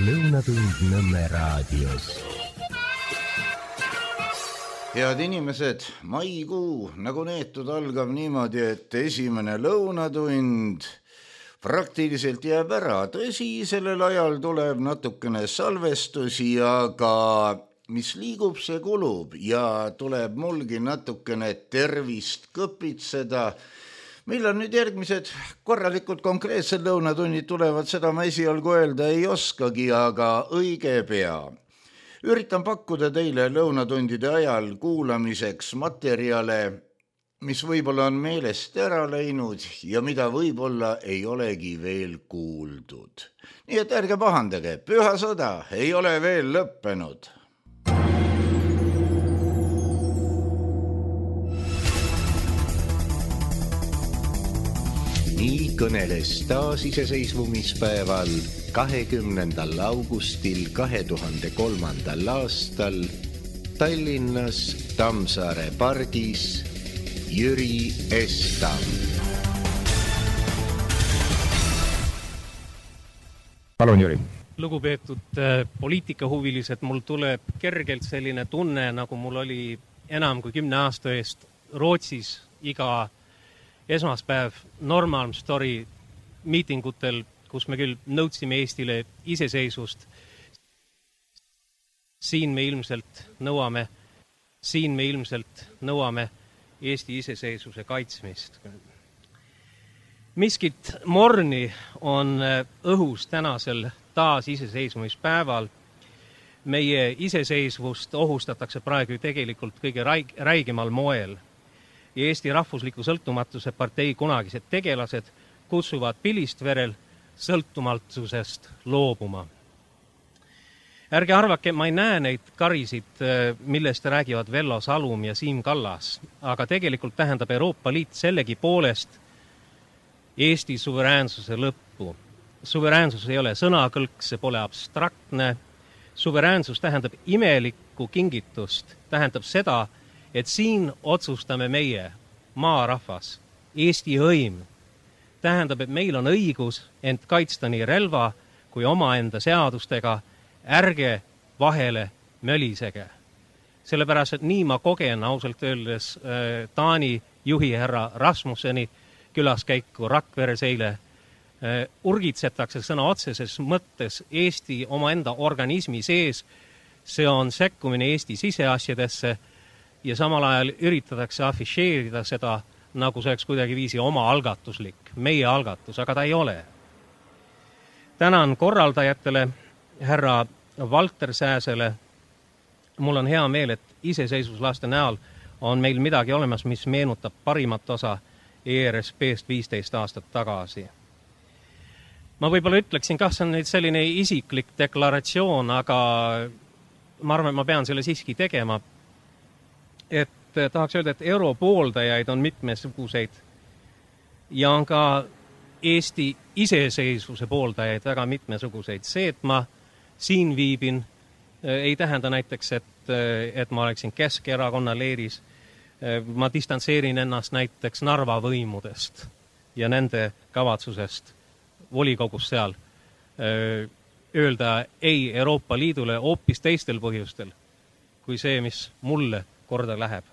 Lõunatund Nõmme raadios. Head inimesed, maikuu nagu neetud algab niimoodi, et esimene lõunatund praktiliselt jääb ära. Tõsi, sellel ajal tuleb natukene salvestusi, aga mis liigub, see kulub ja tuleb mulgi natukene tervist kõpitseda. Millal nüüd järgmised korralikud konkreetsed lõunatunnid tulevad, seda ma esialgu öelda ei oskagi, aga õige pea. Üritan pakkuda teile lõunatundide ajal kuulamiseks materjale, mis võib-olla on meelest ära läinud ja mida võib-olla ei olegi veel kuuldud. Nii et ärge pahandage, püha sõda ei ole veel lõppenud. Nii kõneles taasiseseisvumispäeval 20. augustil 2003. aastal Tallinnas Tammsaare pargis Jüri Estam. Palun, Jüri. Lugupeetud poliitikahuvilised, mul tuleb kergelt selline tunne, nagu mul oli enam kui 10 aasta eest Rootsis iga esmaspäev Normal Story miitingutel, kus me küll nõudsime Eestile iseseisvust. Siin me ilmselt nõuame Eesti iseseisvuse kaitsmist. Miskit morni on õhus tänasel taasiseseisvumispäeval. Meie iseseisvust ohustatakse praegu tegelikult kõige räigemal moel. Ja Eesti rahvusliku sõltumatuse partei kunagised tegelased kutsuvad Pilistverel sõltumatusest loobuma. Ärge arvake, ma ei näe neid karisid, millest räägivad Vello Salum ja Siim Kallas, aga tegelikult tähendab Euroopa Liit sellegi poolest Eesti suveräänsuse lõppu. Suveräänsus ei ole sõnakõlk, see pole abstraktne. Suveräänsus tähendab imelikku kingitust, tähendab seda, et siin otsustame meie, maarahvas, Eesti hõim. Tähendab, et meil on õigus end kaitsta nii relva kui omaenda seadustega, ärge vahele mölisege. Sellepärast, et nii ma kogen ausalt öeldes Taani juhi härra Rasmusseni külaskäiku Rakveres eile. Urgitsetakse sõna otseses mõttes Eesti omaenda organismi sees, see on sekkumine Eesti siseasjadesse, ja samal ajal üritatakse afišeerida seda, nagu see oleks kuidagi viisi oma algatuslik, meie algatus, aga ta ei ole. Tänan korraldajatele, härra Valter Sääsele. Mul on hea meel, et iseseisvuslaste näol on meil midagi olemas, mis meenutab parimat osa ERSP-st 15 aastat tagasi. Ma võib-olla ütleksin, kas on nüüd selline isiklik deklaratsioon, aga ma arvan, et ma pean selle siiski tegema. Et tahaks öelda, et europooldajaid on mitmesuguseid ja on ka Eesti iseseisvuse pooldajaid väga mitmesuguseid. See, et ma siin viibin, ei tähenda näiteks, et ma oleksin Keskerakonna leeris. Ma distantseerin ennast näiteks Narva võimudest ja nende kavatsusest volikogus seal öelda ei Euroopa Liidule hoopis teistel põhjustel kui see, mis mulle korda läheb.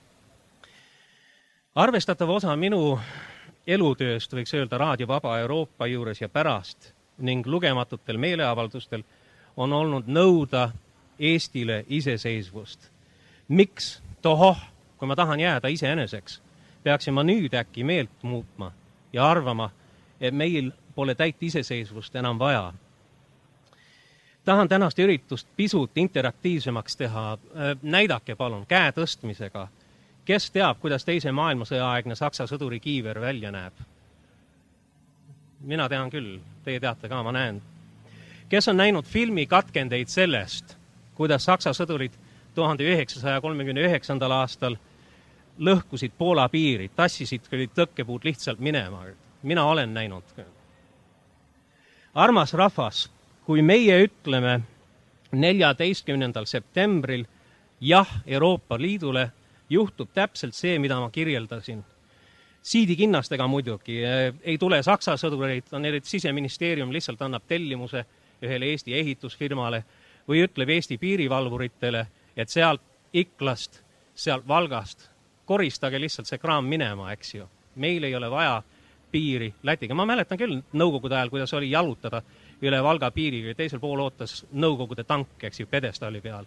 Arvestatav osa minu elutööst võiks öelda Raadio Vaba Euroopa juures ja pärast ning lugematutel meeleavaldustel on olnud nõuda Eestile iseseisvust. Miks? Tohoh, kui ma tahan jääda iseeneseks, peaksin ma nüüd äkki meelt muutma ja arvama, et meil pole täit iseseisvust enam vaja. Tahan tänast üritust pisut interaktiivsemaks teha. Näidake palun käe tõstmisega. Kes teab, kuidas teise maailmasõja aegne Saksa sõduri kiiver välja näeb? Mina tean küll, teie teate ka, ma näen. Kes on näinud filmi katkendeid sellest, kuidas Saksa sõdurid 1939. aastal lõhkusid Poola piiri, tassisid tõkkepuud lihtsalt minema? Mina olen näinud. Armas rahvas, kui meie ütleme 14. septembril jah Euroopa Liidule, juhtub täpselt see, mida ma kirjeldasin. Siidikinnastega muidugi ei tule Saksa sõdureid, Siseministeerium lihtsalt annab tellimuse ühele Eesti ehitusfirmale või ütleb Eesti piirivalvuritele, et sealt Iklast, sealt Valgast koristage lihtsalt see kraam minema, eks ju. Meil ei ole vaja piiri Lätiga. Ma mäletan küll nõukogude ajal, kuidas oli jalutada üle Valga piiri ja teisel pool ootas nõukogude tank, eks ju, pedestaali peal.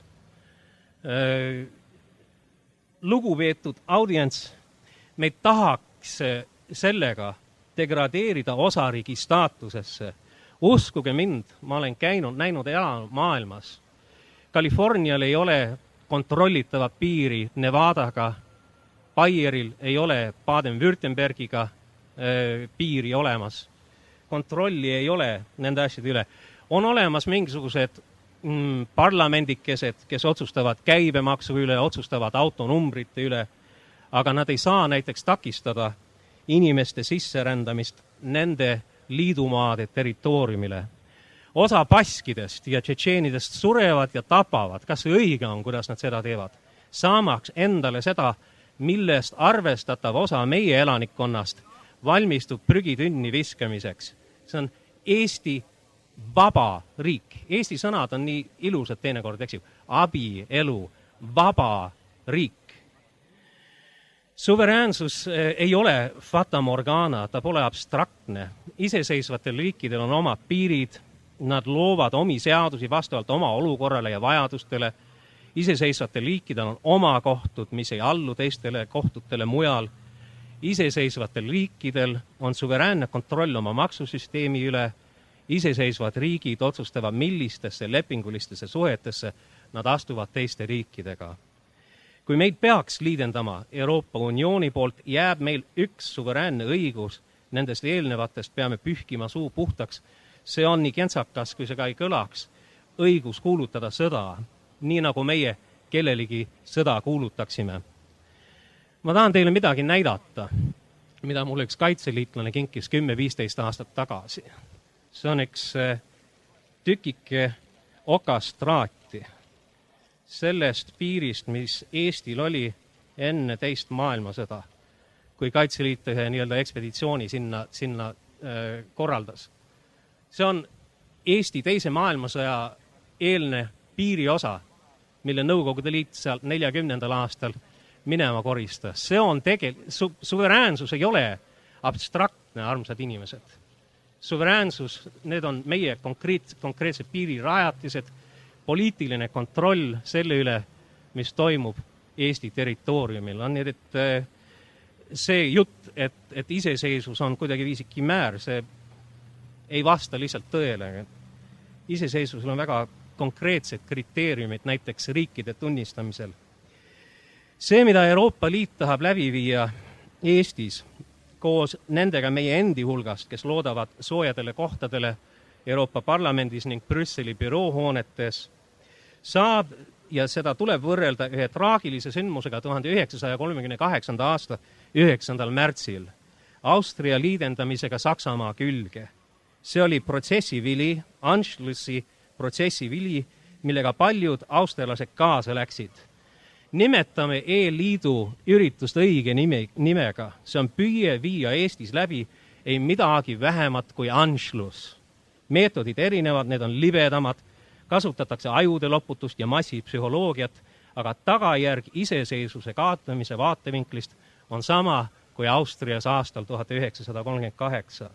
Lugupeetud audients, me tahaks sellega degradeerida osariigi staatusesse. Uskuge mind, ma olen käinud, näinud maailmas. Californial ei ole kontrollitavat piiri Nevadaga, Bayeril ei ole Baden-Württembergiga piiri olemas. Kontrolli ei ole nende asjade üle. On olemas mingisugused parlamendikesed, kes otsustavad käibemaksu üle, otsustavad autonumbrite üle, aga nad ei saa näiteks takistada inimeste sisserändamist nende liidumaade territooriumile. Osa baskidest ja tšetšeenidest surevad ja tapavad, kas õige on, kuidas nad seda teevad, saamaks endale seda, millest arvestatav osa meie elanikkonnast valmistub prügitünni viskamiseks. See on Eesti vaba riik. Eesti sõnad on nii ilusad teinekord, eks ju. Abielu, vaba riik. Suveräänsus ei ole fata morgana, ta pole abstraktne. Iseseisvatel riikidel on omad piirid, nad loovad omi seadusi vastavalt oma olukorrale ja vajadustele. Iseseisvatel riikidel on oma kohtud, mis ei allu teistele kohtutele mujal. Iseseisvatel riikidel on suveräänne kontroll oma maksusüsteemi üle. Iseseisvad riigid otsustavad, millistesse lepingulistesse suhetesse nad astuvad teiste riikidega. Kui meid peaks liidendama Euroopa Uniooni poolt, jääb meil üks suveräänne õigus, nendest eelnevatest peame pühkima suu puhtaks. See on nii kentsakas, kui see ka ei kõlaks, õigus kuulutada sõda, nii nagu meie kellelegi sõda kuulutaksime. Ma tahan teile midagi näidata, mida mulle üks kaitseliitlane kinkis 10-15 aastat tagasi. See on üks tükike okastraati sellest piirist, mis Eestil oli enne teist maailmasõda, kui Kaitseliit ühe nii-öelda ekspeditsiooni sinna korraldas. See on Eesti teise maailmasõja eelne piiriosa, mille Nõukogude Liit sealt 40. aastal minema koristas. See on suveräänsus ei ole abstraktne, armsad inimesed. Suveräänsus, need on meie konkreetsed piirirajatised, poliitiline kontroll selle üle, mis toimub Eesti territooriumil. On nii, et see jutt, et iseseisvus on kuidagi viisi kimäär, see ei vasta lihtsalt tõele. Iseseisvusel on väga konkreetsed kriteeriumid näiteks riikide tunnistamisel. See, mida Euroopa Liit tahab läbi viia Eestis koos nendega meie endi hulgast, kes loodavad soojadele kohtadele Euroopa Parlamendis ning Brüsseli büroohoonetes, saab, ja seda tuleb võrrelda ühe traagilise sündmusega 1938. aasta 9. märtsil, Austria liidendamisega Saksamaa külge. See oli protsessivili, Anschlussi protsessivili, millega paljud austerlased kaasa läksid. Nimetame E-liidu üritust õige nimega. See on püüe viia Eestis läbi ei midagi vähemat kui Anschluss. Meetodid erinevad, need on libedamad, kasutatakse ajude loputust ja massipsühholoogiat, aga tagajärg iseseisvuse kaotamise vaatevinklist on sama kui Austrias aastal 1938.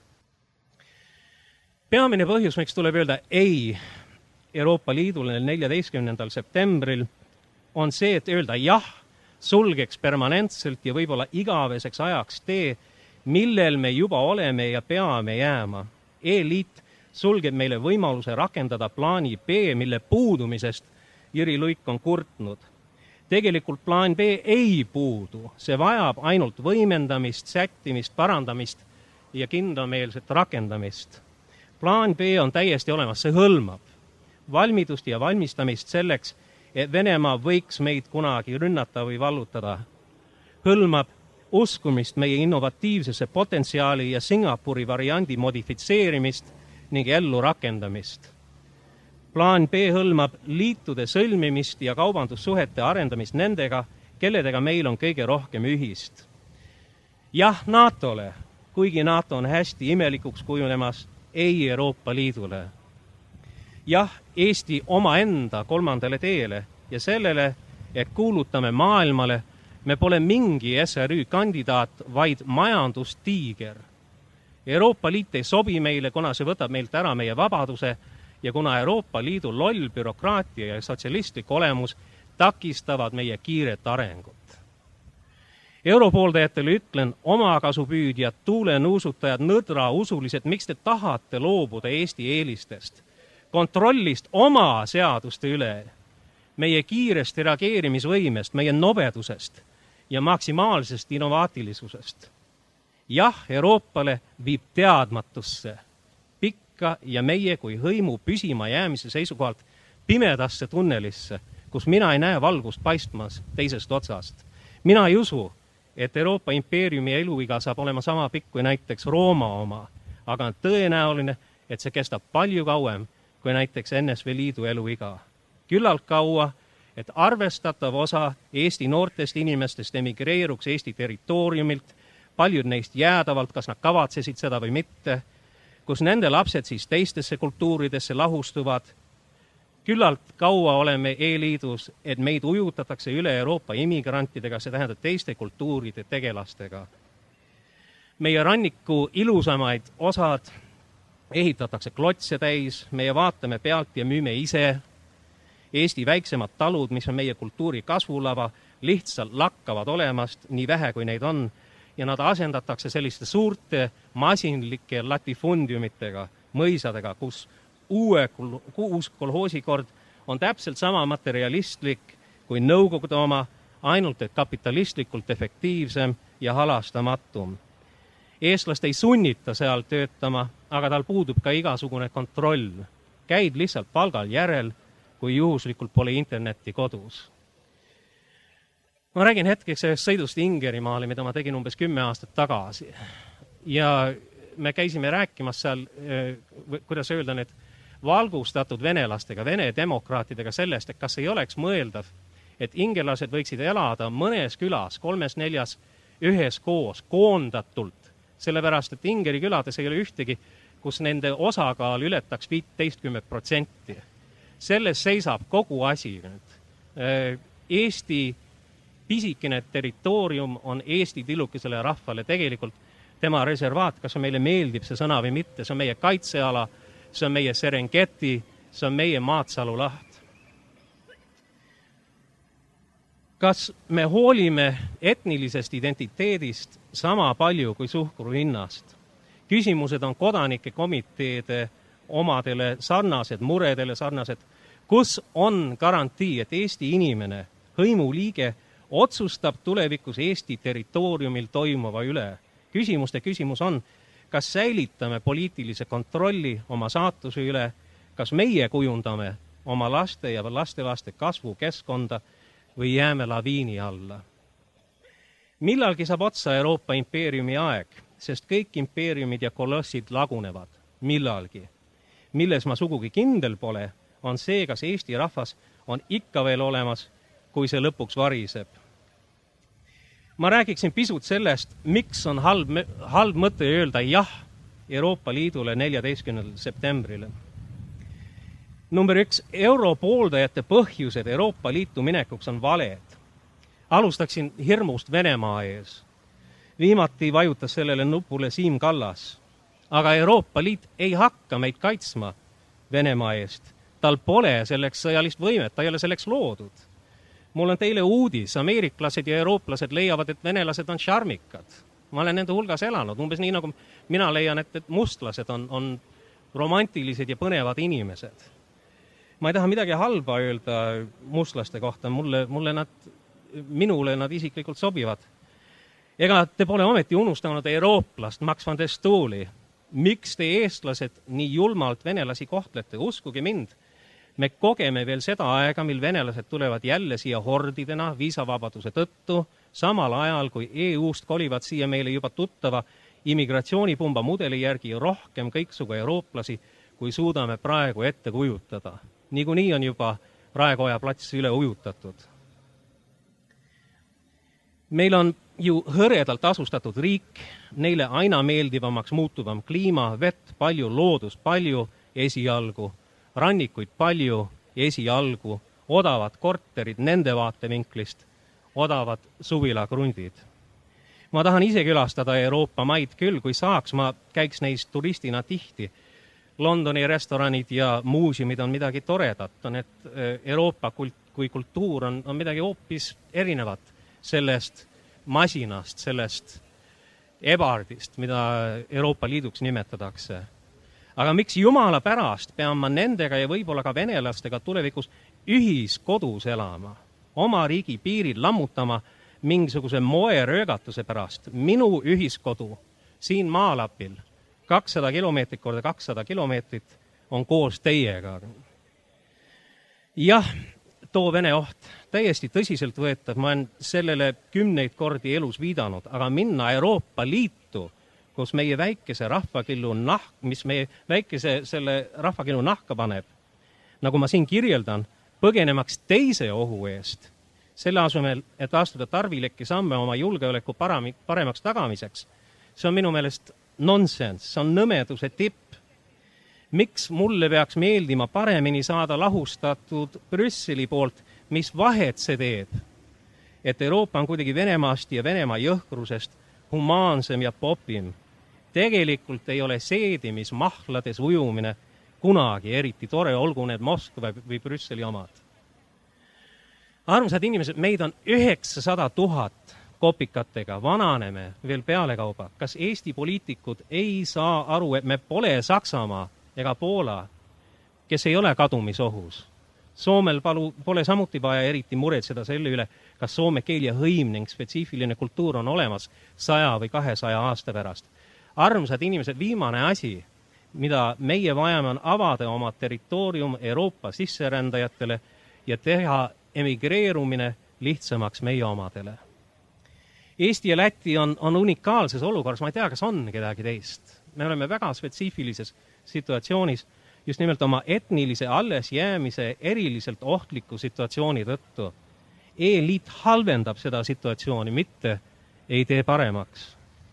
Peamine põhjus, miks tuleb öelda ei Euroopa Liidule 14. septembril, on see, et öelda jah, sulgeks permanentselt ja võib-olla igaveseks ajaks tee, millel me juba oleme ja peame jääma. E-liit sulgeb meile võimaluse rakendada plaani B, mille puudumisest Jüri Luik on kurtnud. Tegelikult plaan B ei puudu, see vajab ainult võimendamist, sättimist, parandamist ja kindlameelset rakendamist. Plaan B on täiesti olemas, see hõlmab valmidust ja valmistamist selleks, et Venemaa võiks meid kunagi rünnata või vallutada. Hõlmab uskumist meie innovatiivsesse potentsiaali ja Singapuri variandi modifitseerimist ning ellu rakendamist. Plaan B hõlmab liitude sõlmimist ja kaubandussuhete arendamist nendega, kelledega meil on kõige rohkem ühist. Jah NATO-le, kuigi NATO on hästi imelikuks kujunemas, ei Euroopa Liidule. jah, Eesti omaenda kolmandale teele ja sellele, et kuulutame maailmale, me pole mingi SRÜ kandidaat, vaid majandustiiger. Euroopa Liit ei sobi meile, kuna see võtab meilt ära meie vabaduse ja kuna Euroopa Liidu loll bürokraatia ja sotsialistlik olemus takistavad meie kiiret arengut. Europooldajatele ütlen, omakasupüüdjad, tuulenuusutajad, nõdra usulised, miks te tahate loobuda Eesti eelistest, kontrollist oma seaduste üle, meie kiirest reageerimisvõimest, meie nobedusest ja maksimaalsest innovaatilisusest. Jah, Euroopale viib teadmatusse, pikka ja meie kui hõimu püsima jäämise seisukohalt pimedasse tunnelisse, kus mina ei näe valgust paistmas teisest otsast. Mina ei usu, et Euroopa impeeriumi eluiga saab olema sama pikk kui näiteks Rooma oma, aga on tõenäoline, et see kestab palju kauem kui näiteks NSV Liidu eluiga. Küllalt kaua, et arvestatav osa Eesti noortest inimestest emigreeruks Eesti territooriumilt, paljud neist jäädavalt, kas nad kavatsesid seda või mitte, kus nende lapsed siis teistesse kultuuridesse lahustuvad. Küllalt kaua oleme E-liidus, et meid ujutatakse üle Euroopa immigrantidega, see tähendab teiste kultuuride tegelastega. Meie ranniku ilusamaid osad ehitatakse klotse täis, meie vaatame pealt ja müüme ise. Eesti väiksemad talud, mis on meie kultuuri kasvulava, lihtsalt lakkavad olemast, nii vähe kui neid on, ja nad asendatakse selliste suurte masinlike latifundiumitega, mõisadega, kus uus kolhoosikord on täpselt sama materialistlik kui Nõukogude oma, ainult et kapitalistlikult efektiivsem ja halastamatum. Eestlast ei sunnita seal töötama, aga tal puudub ka igasugune kontroll. Käid lihtsalt palgal järel, kui juhuslikult pole internetti kodus. Ma räägin hetkeks sellest sõidust Ingerimaale, mida ma tegin umbes 10 aastat tagasi. Ja me käisime rääkimas seal, kuidas öelda nüüd, valgustatud venelastega, vene demokraatidega sellest, et kas ei oleks mõeldav, et ingelased võiksid elada mõnes külas, 3-4 ühes koos, koondatult, sellepärast, et Ingeri külades ei ole ühtegi, kus nende osakaal ületaks 15%. Selles seisab kogu asi. Eesti pisikene territoorium on Eesti tillukesele rahvale tegelikult tema reservaat, kas meile meeldib see sõna või mitte, see on meie kaitseala, see on meie Serengeti, see on meie Maatsalu laht. Kas me hoolime etnilisest identiteedist sama palju kui suhkru hinnast? Küsimused on kodanike komiteede omadele sarnased, muredele sarnased. Kus on garantii, et Eesti inimene, hõimuliige, otsustab tulevikus Eesti territooriumil toimuva üle? Küsimus on, kas säilitame poliitilise kontrolli oma saatuse üle, kas meie kujundame oma laste ja lastelaste kasvukeskkonda või jääme laviini alla. Millalgi saab otsa Euroopa impeeriumi aeg, sest kõik impeeriumid ja kolossid lagunevad. Millalgi. Milles ma sugugi kindel pole, on see, kas Eesti rahvas on ikka veel olemas, kui see lõpuks variseb. Ma räägiksin pisut sellest, miks on halb mõte öelda jah Euroopa Liidule 14. septembrile. Number 1, europooldajate põhjused Euroopa Liitu minekuks on valed. Alustaksin hirmust Venemaa ees. Viimati vajutas sellele nupule Siim Kallas. Aga Euroopa Liit ei hakka meid kaitsma Venemaa eest. Tal pole selleks sõjalist võimet, ta ei ole selleks loodud. Mul on teile uudis, ameeriklased ja eurooplased leiavad, et venelased on šarmikad. Ma olen nende hulgas elanud, umbes nii nagu mina leian, et mustlased on romantilised ja põnevad inimesed. Ma ei taha midagi halba öelda mustlaste kohta, minule nad isiklikult sobivad. Ega te pole ometi unustanud eurooplast Max van der Stoeli. Miks te eestlased nii julmalt venelasi kohtlete? Uskuge mind, me kogeme veel seda aega, mil venelased tulevad jälle siia hordidena viisavabaduse tõttu, samal ajal kui EU-st kolivad siia meile juba tuttava immigratsioonipumba mudeli järgi rohkem kõiksugu eurooplasi, kui suudame praegu ette kujutada. Niikuinii on juba Raekoja plats üle ujutatud. Meil on ju hõredalt asustatud riik, neile aina meeldivamaks muutuvam kliima, vett palju, loodus palju esialgu, rannikuid palju ja esialgu, odavad korterid nende vaatevinklist, odavad suvilakrundid. Ma tahan ise külastada Euroopa maid küll, kui saaks, ma käiks neis turistina tihti. Londoni restoranid ja muuseumid on midagi toredat, on, et Euroopa kui kultuur on midagi hoopis erinevat sellest masinast, sellest ebardist, mida Euroopa Liiduks nimetatakse. Aga miks jumala pärast pean ma nendega ja võib-olla ka venelastega tulevikus ühiskodus elama, oma riigi piirid lammutama mingisuguse moeröögatuse pärast? Minu ühiskodu siin maalapil 200 kilomeetrit korda 200 kilomeetrit on koos teiega. Jah, too Vene oht, täiesti tõsiselt võetav, ma olen sellele 10 kordi elus viidanud, aga minna Euroopa Liitu, kus meie väikese rahvakillu mis meie väikese selle rahvakillu nahka paneb, nagu ma siin kirjeldan, põgenemaks teise ohu eest, selle asemel, et astuda tarvilekke samme oma julgeoleku paremaks tagamiseks, see on minu meelest nonsense, see on nõmeduse tipp. Miks mulle peaks meeldima paremini saada lahustatud Brüsseli poolt, mis vahet see teeb? Et Euroopa on kuidagi Venemaast ja Venemaa jõhkrusest humaansem ja popim. Tegelikult ei ole seedimis mahlades ujumine kunagi eriti tore, olgu need Moskva või Brüsseli omad. Armsad inimesed, meid on 900 000 kopikatega, vananeme veel pealekauba. Kas Eesti poliitikud ei saa aru, et me pole Saksamaa ega Poola, kes ei ole kadumisohus? Soomel pole samuti vaja eriti muretseda selle üle, kas soome keel ja hõim ning spetsiifiline kultuur on olemas 100 või 200 aasta pärast. Armsad inimesed, viimane asi, mida meie vajame, on avada oma territoorium Euroopa sisserändajatele ja teha emigreerumine lihtsamaks meie omadele. Eesti ja Läti on unikaalses olukorras, ma ei tea, kas on kedagi teist. Me oleme väga spetsiifilises situatsioonis just nimelt oma etnilise allesjäämise eriliselt ohtliku situatsiooni tõttu. E-liit halvendab seda situatsiooni, mitte ei tee paremaks.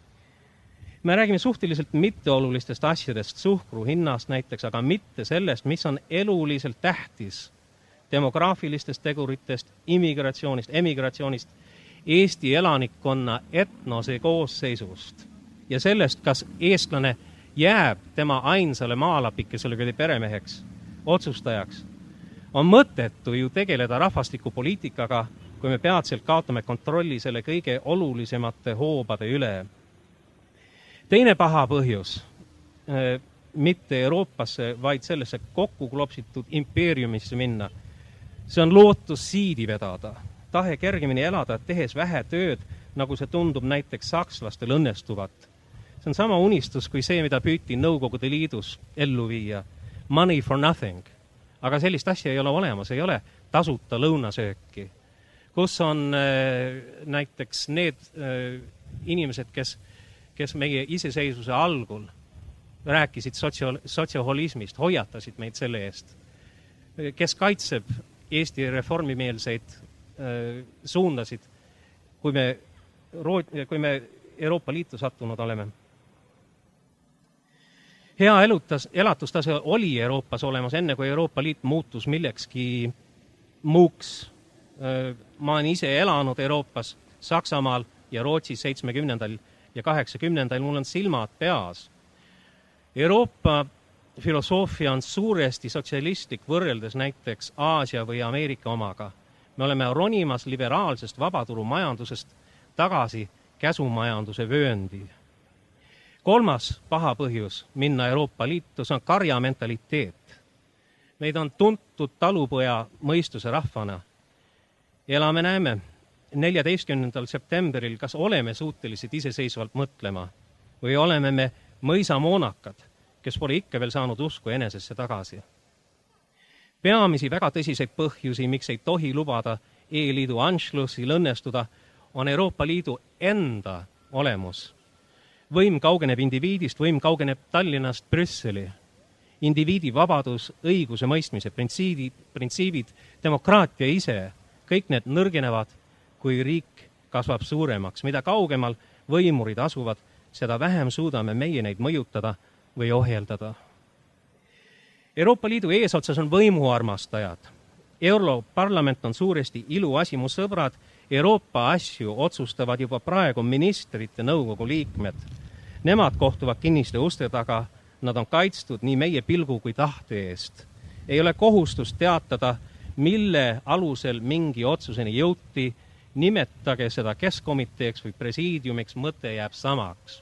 Me räägime suhteliselt mitteolulistest asjadest, suhkru hinnast näiteks, aga mitte sellest, mis on eluliselt tähtis. Demograafilistest teguritest, immigratsioonist, emigratsioonist, Eesti elanikkonna etnose koosseisust ja sellest, kas eestlane jääb tema ainsale maalapikesele peremeheks, otsustajaks. On mõttetu ju tegeleda rahvastikupoliitikaga, kui me peatselt kaotame kontrolli selle kõige olulisemate hoobade üle. Teine paha põhjus, mitte Euroopasse, vaid sellesse kokku klopsitud impeeriumisse minna, see on lootus siidi vedada. Tahe kergemini elada, tehes vähe tööd, nagu see tundub näiteks sakslastel õnnestuvat. See on sama unistus kui see, mida püüti Nõukogude Liidus ellu viia. Money for nothing. Aga sellist asja ei ole olemas, ei ole tasuta lõunasööki. Kus on näiteks need inimesed, kes meie iseseisvuse algul rääkisid sotsioholismist, hoiatasid meid selle eest. Kes kaitseb Eesti reformimeelseid suundasid, kui me Euroopa Liitu sattunud oleme. Hea elatustase oli Euroopas olemas enne, kui Euroopa Liit muutus millekski muuks. Ma olen ise elanud Euroopas, Saksamaal ja Rootsis 70. ja 80. Mul on silmad peas. Euroopa filosoofia on suuresti sotsialistlik võrreldes näiteks Aasia või Ameerika omaga. Me oleme ronimas liberaalsest vabaturumajandusest tagasi käsumajanduse vööndi. Kolmas paha põhjus minna Euroopa Liitu, see on karjamentaliteet. Meid on tuntud talupoja mõistuse rahvana. Elame näeme 14. septembril, kas oleme suutelised iseseisvalt mõtlema või oleme me mõisamoonakad, kes pole ikka veel saanud usku enesesse tagasi. Peamisi väga tõsiseid põhjusi, miks ei tohi lubada E-liidu Anschlussil õnnestuda, on Euroopa Liidu enda olemus. Võim kaugeneb indiviidist, võim kaugeneb Tallinnast Brüsseli. Indiviidi vabadus, õiguse mõistmise printsiibid, demokraatia ise, kõik need nõrgenevad, kui riik kasvab suuremaks. Mida kaugemal võimurid asuvad, seda vähem suudame meie neid mõjutada või ohjeldada. Euroopa Liidu eesotsas on võimuarmastajad. Europarlament on suuresti iluasi, mu sõbrad, Euroopa asju otsustavad juba praegu ministrite nõukogu liikmed. Nemad kohtuvad kinniste uste taga, nad on kaitstud nii meie pilgu kui tahte eest. Ei ole kohustust teatada, mille alusel mingi otsuseni jõuti, nimetage seda keskkomiteeks või presiidiumiks, mõte jääb samaks.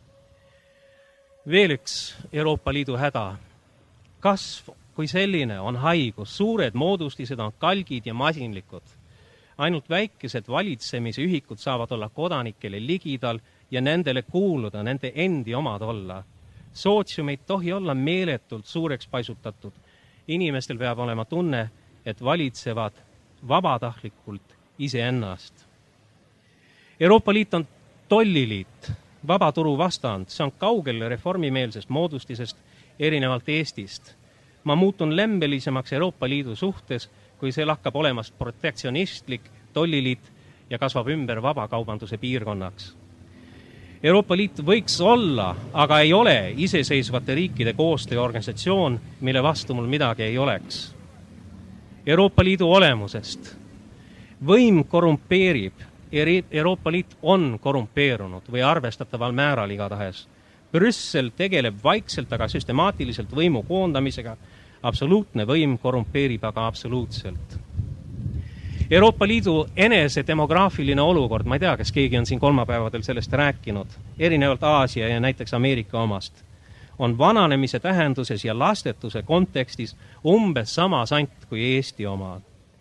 Veel üks Euroopa Liidu häda. Kasv kui selline on haigus, suured moodustised on kalgid ja masinlikud. Ainult väikesed valitsemisühikud saavad olla kodanikele ligidal ja nendele kuuluda, nende endi omad olla. Sootsium ei tohi olla meeletult suureks paisutatud. Inimestel peab olema tunne, et valitsevad vabatahtlikult iseennast. Euroopa Liit on tolliliit, vabaturu vastand, see on kaugel reformimeelsest moodustisest erinevalt Eestist. Ma muutun lembelisemaks Euroopa Liidu suhtes, kui see lakkab olemast protektsionistlik tolliliit ja kasvab ümber vabakaubanduse piirkonnaks. Euroopa Liit võiks olla, aga ei ole iseseisvate riikide koostööorganisatsioon, mille vastu mul midagi ei oleks. Euroopa Liidu olemusest. Võim korrumpeerib. Euroopa Liit on korrumpeerunud või arvestataval määral igatahes. Brüssel tegeleb vaikselt, aga süstemaatiliselt võimu koondamisega. Absoluutne võim korrumpeerib aga absoluutselt. Euroopa Liidu enese demograafiline olukord, ma ei tea, kas keegi on siin kolmapäevadel sellest rääkinud, erinevalt Aasia ja näiteks Ameerika omast, on vananemise tähenduses ja lastetuse kontekstis umbes sama sant kui Eesti oma.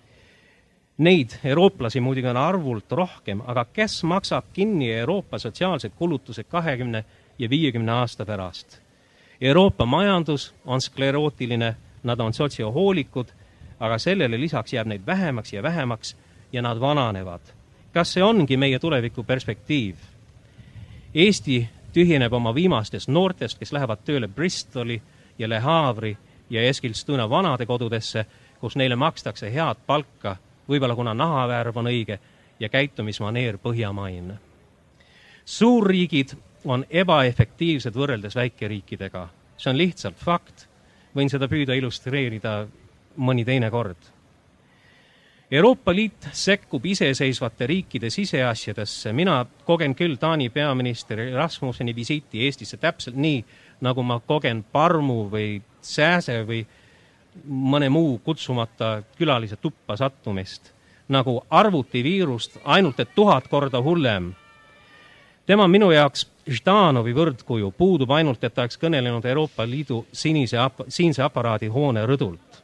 Neid eurooplasi muidugi on arvult rohkem, aga kes maksab kinni Euroopa sotsiaalsed kulutused 20 ja 50 aasta pärast? Euroopa majandus on sklerootiline, nad on sotsiohoolikud, aga sellele lisaks jääb neid vähemaks ja nad vananevad. Kas see ongi meie tuleviku perspektiiv? Eesti tühineb oma viimastest noortest, kes lähevad tööle Bristoli ja Le Havre'i ja Eskilstuna vanadekodudesse, kus neile makstakse head palka, võib-olla kuna nahavärv on õige ja käitumismaneer põhjamaine. Suurriigid on ebaefektiivsed võrreldes väikeriikidega. See on lihtsalt fakt. Võin seda püüda illustreerida mõni teine kord. Euroopa Liit sekkub iseseisvate riikide siseasjadesse. Mina kogen küll Taani peaminister Rasmusseni visiiti Eestisse täpselt nii, nagu ma kogen Parmu või Sääse või mõne muu kutsumata külalise tuppa sattumist, nagu arvutiviirust, ainult et 1000 korda hullem. Tema minu jaoks Ždanovi võrdkuju puudub ainult, et ta oleks kõnelenud Euroopa Liidu siinse aparaadi hoone rõdult.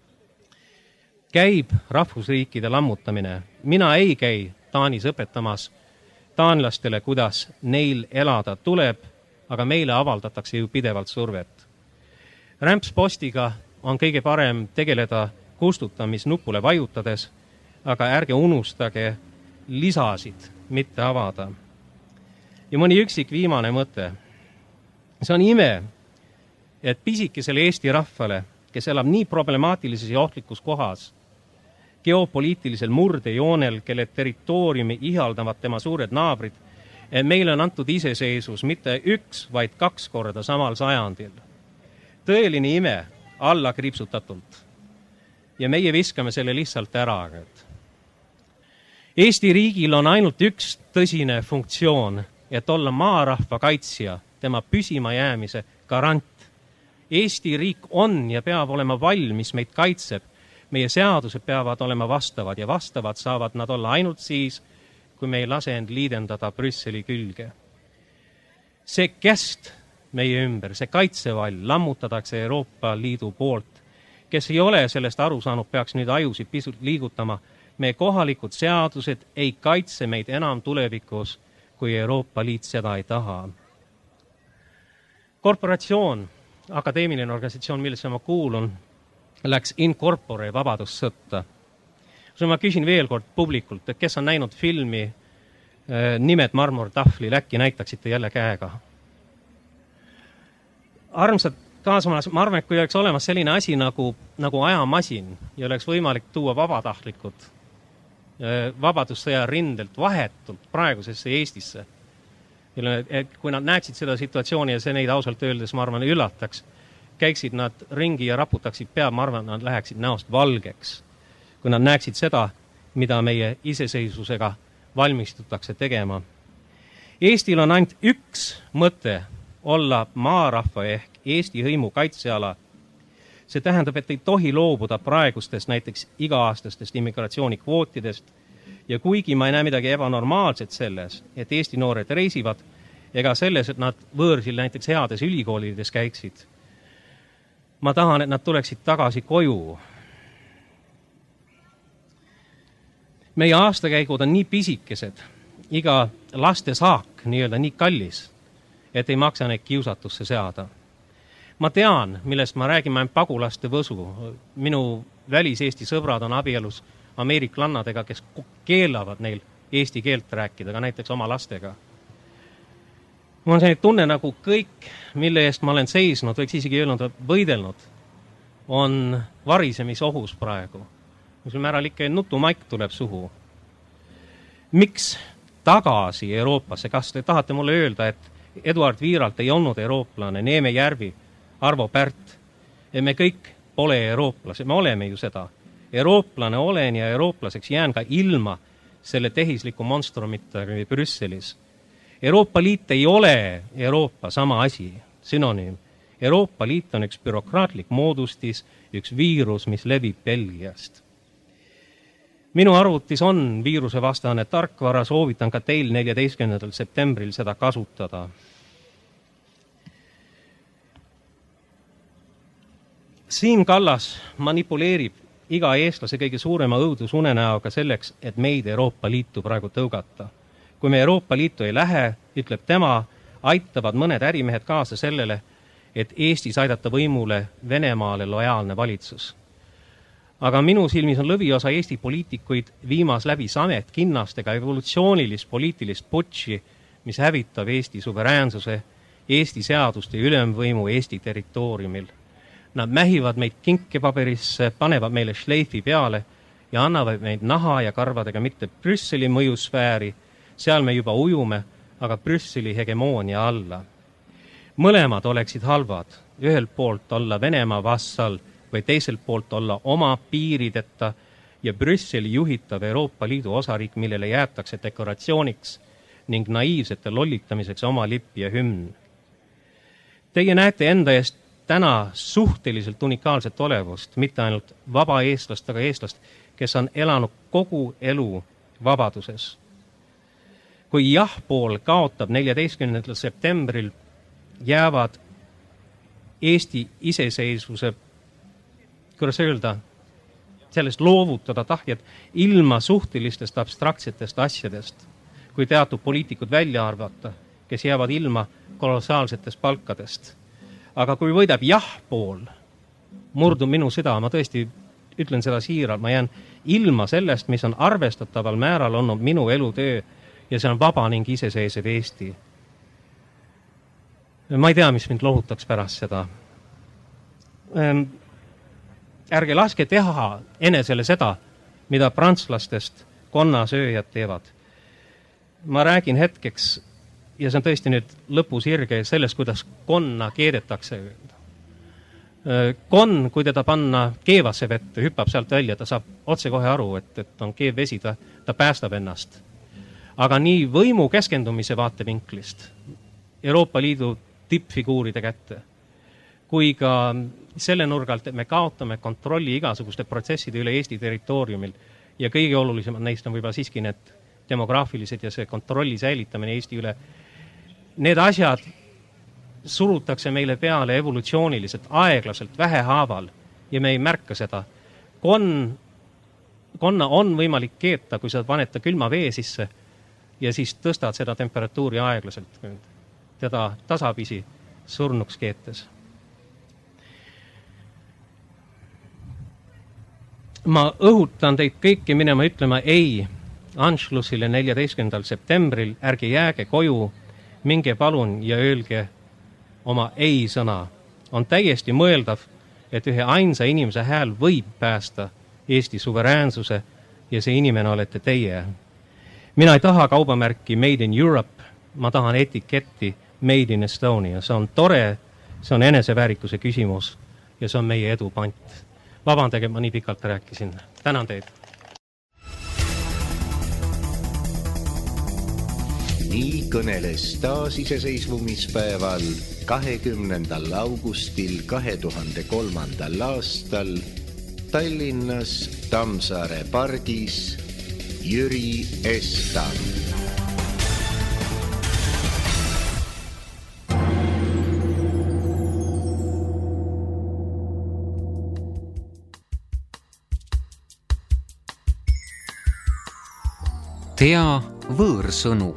Käib rahvusriikide lammutamine. Mina ei käi Taanis õpetamas taanlastele, kuidas neil elada tuleb, aga meile avaldatakse ju pidevalt survet. Rämpspostiga on kõige parem tegeleda kustutamisnupule vajutades, aga ärge unustage lisasid mitte avada. Ja mõni üksik viimane mõte. See on ime, et pisikesele Eesti rahvale, kes elab nii problemaatilises ja ohtlikus kohas, geopoliitilisel murdejoonel, kelle territooriumi ihaldavad tema suured naabrid, meile on antud iseseisvus mitte 1, vaid 2 korda samal sajandil. Tõeline ime alla kriipsutatult. Ja meie viskame selle lihtsalt ära. Eesti riigil on ainult üks tõsine funktsioon, et olla maarahva kaitsja, tema püsima jäämise garant. Eesti riik on ja peab olema valmis, meid kaitseb. Meie seadused peavad olema vastavad ja vastavad saavad nad olla ainult siis, kui me ei lase end liidendada Brüsseli külge. See kest meie ümber, see kaitsevall lammutatakse Euroopa Liidu poolt. Kes ei ole sellest aru saanud, peaks nüüd ajusid pisut liigutama. Meie kohalikud seadused ei kaitse meid enam tulevikus, kui Euroopa Liit seda ei taha. Korporatsioon, akadeemiline organisatsioon, millesse ma kuulun, läks in corpore vabadussõtta. Ma küsin veel kord publikult, et kes on näinud filmi Nimed marmortahvlil, äkki näitaksite jälle käega. Armsad kaasmaalased, ma arvan, et kui oleks olemas selline asi nagu ajamasin ja oleks võimalik tuua vabatahtlikud vabadussõja rindelt vahetult praegusesse Eestisse. Kui nad näeksid seda situatsiooni ja see neid ausalt öeldes, ma arvan, üllataks, käiksid nad ringi ja raputaksid pea, ma arvan, nad läheksid näost valgeks, kui nad näeksid seda, mida meie iseseisvusega valmistutakse tegema. Eestil on ainult üks mõte olla maarahva ehk Eesti hõimu kaitseala. See tähendab, et ei tohi loobuda praegustest näiteks iga-aastastest immigratsioonikvootidest ja kuigi ma ei näe midagi ebanormaalset selles, et Eesti noored reisivad, ega selles, et nad võõrsil näiteks heades ülikoolides käiksid, ma tahan, et nad tuleksid tagasi koju. Meie aastakäigud on nii pisikesed, iga laste saak nii-öelda nii kallis, et ei maksa neid kiusatusse seada. Ma tean, millest ma räägin, ma olen pagulaste võsu. Minu välis-Eesti sõbrad on abielus ameeriklannadega, kes keelavad neil eesti keelt rääkida, ka näiteks oma lastega. Mul on selline tunne, nagu kõik, mille eest ma olen seisnud, võiks isegi öelnud, võidelnud, on varisemisohus praegu. Mis määral ikka nutumaik tuleb suhu. Miks tagasi Euroopasse? Kas te tahate mulle öelda, et Eduard Viiralt ei olnud eurooplane, Neeme Järvi, Arvo Pärt, et me kõik pole eurooplased, me oleme ju seda. Eurooplane olen ja eurooplaseks jään ka ilma selle tehisliku monstrumita Brüsselis. Euroopa Liit ei ole Euroopa sama asi, synonüüm. Euroopa Liit on üks bürokraatlik moodustis, üks viirus, mis levib Belgiast. Minu arvutis on viirusevastane tarkvara, soovitan ka teil 14. septembril seda kasutada. Siim Kallas manipuleerib iga eestlase kõige suurema õudusunenäoga selleks, et meid Euroopa Liitu praegu tõugata. Kui me Euroopa Liitu ei lähe, ütleb tema, aitavad mõned ärimehed kaasa sellele, et Eestis aidata võimule Venemaale lojaalne valitsus. Aga minu silmis on lõviosa Eesti poliitikuid viimas läbi samet kinnastega evolutsioonilist poliitilist putši, mis hävitab Eesti suveräänsuse, Eesti seaduste ülemvõimu Eesti territooriumil. Nad mähivad meid kinkepaberisse, panevad meile šleifi peale ja annavad meid naha ja karvadega mitte Brüsseli mõjusfääri, seal me juba ujume, aga Brüsseli hegemoonia alla. Mõlemad oleksid halvad, ühelt poolt olla Venemaa vassal või teiselt poolt olla oma piirideta ja Brüsseli juhitav Euroopa Liidu osariik, millele jäetakse dekoratsiooniks ning naiivsete lollitamiseks oma lipp ja hümn. Teie näete enda eest täna suhteliselt unikaalset olevust, mitte ainult vaba eestlast, aga eestlast, kes on elanud kogu elu vabaduses. Kui jah-pool kaotab 14. septembril, jäävad Eesti iseseisvuse, kuidas öelda, sellest loovutada tahjad ilma suhtelistest abstraktsetest asjadest, kui teatud poliitikud välja arvata, kes jäävad ilma kolossaalsetest palkadest. Aga kui võidab jah-pool, murdub minu süda, ma tõesti ütlen seda siiralt, ma jään ilma sellest, mis on arvestataval määral olnud minu elutöö ja see on vaba ning iseseisev Eesti. Ma ei tea, mis mind lohutaks pärast seda. Ärge laske teha enesele seda, mida prantslastest konnasööjad teevad. Ma räägin hetkeks, ja see on tõesti nüüd lõpusirge sellest, kuidas konna keedetakse. Konn, kui teda panna keevasse vette, hüppab sealt välja, ta saab otse kohe aru, et on keev vesi, ta päästab ennast. Aga nii võimu keskendumise vaatevinklist Euroopa Liidu tippfiguuride kätte, kui ka selle nurgalt, et me kaotame kontrolli igasuguste protsesside üle Eesti territooriumil ja kõige olulisemad neist on võib-olla siiski need demograafilised ja see kontrolli säilitamine Eesti üle. Need asjad surutakse meile peale evolutsiooniliselt, aeglaselt, vähehaaval ja me ei märka seda. Konna on võimalik keeta, kui sa paned ta külma vee sisse ja siis tõstad seda temperatuuri aeglaselt, teda tasapisi surnuks keetes. Ma õhutan teid kõiki minema ütlema ei Anschlussile 14. septembril, ärge jääge koju, minge palun ja öelge oma ei-sõna. On täiesti mõeldav, et ühe ainsa inimese hääl võib päästa Eesti suveräänsuse ja see inimene olete teie. Mina ei taha kaubamärki Made in Europe, ma tahan etiketti Made in Estonia. See on tore, see on eneseväärikuse küsimus ja see on meie edu pant. Vabandage, ma nii pikalt rääkisin. Tänan teid. Nii kõneles taasiseseisvumispäeval 20. augustil 2003. aastal Tallinnas Tammsaare pargis Jüri Estam. Tea võõrsõnu.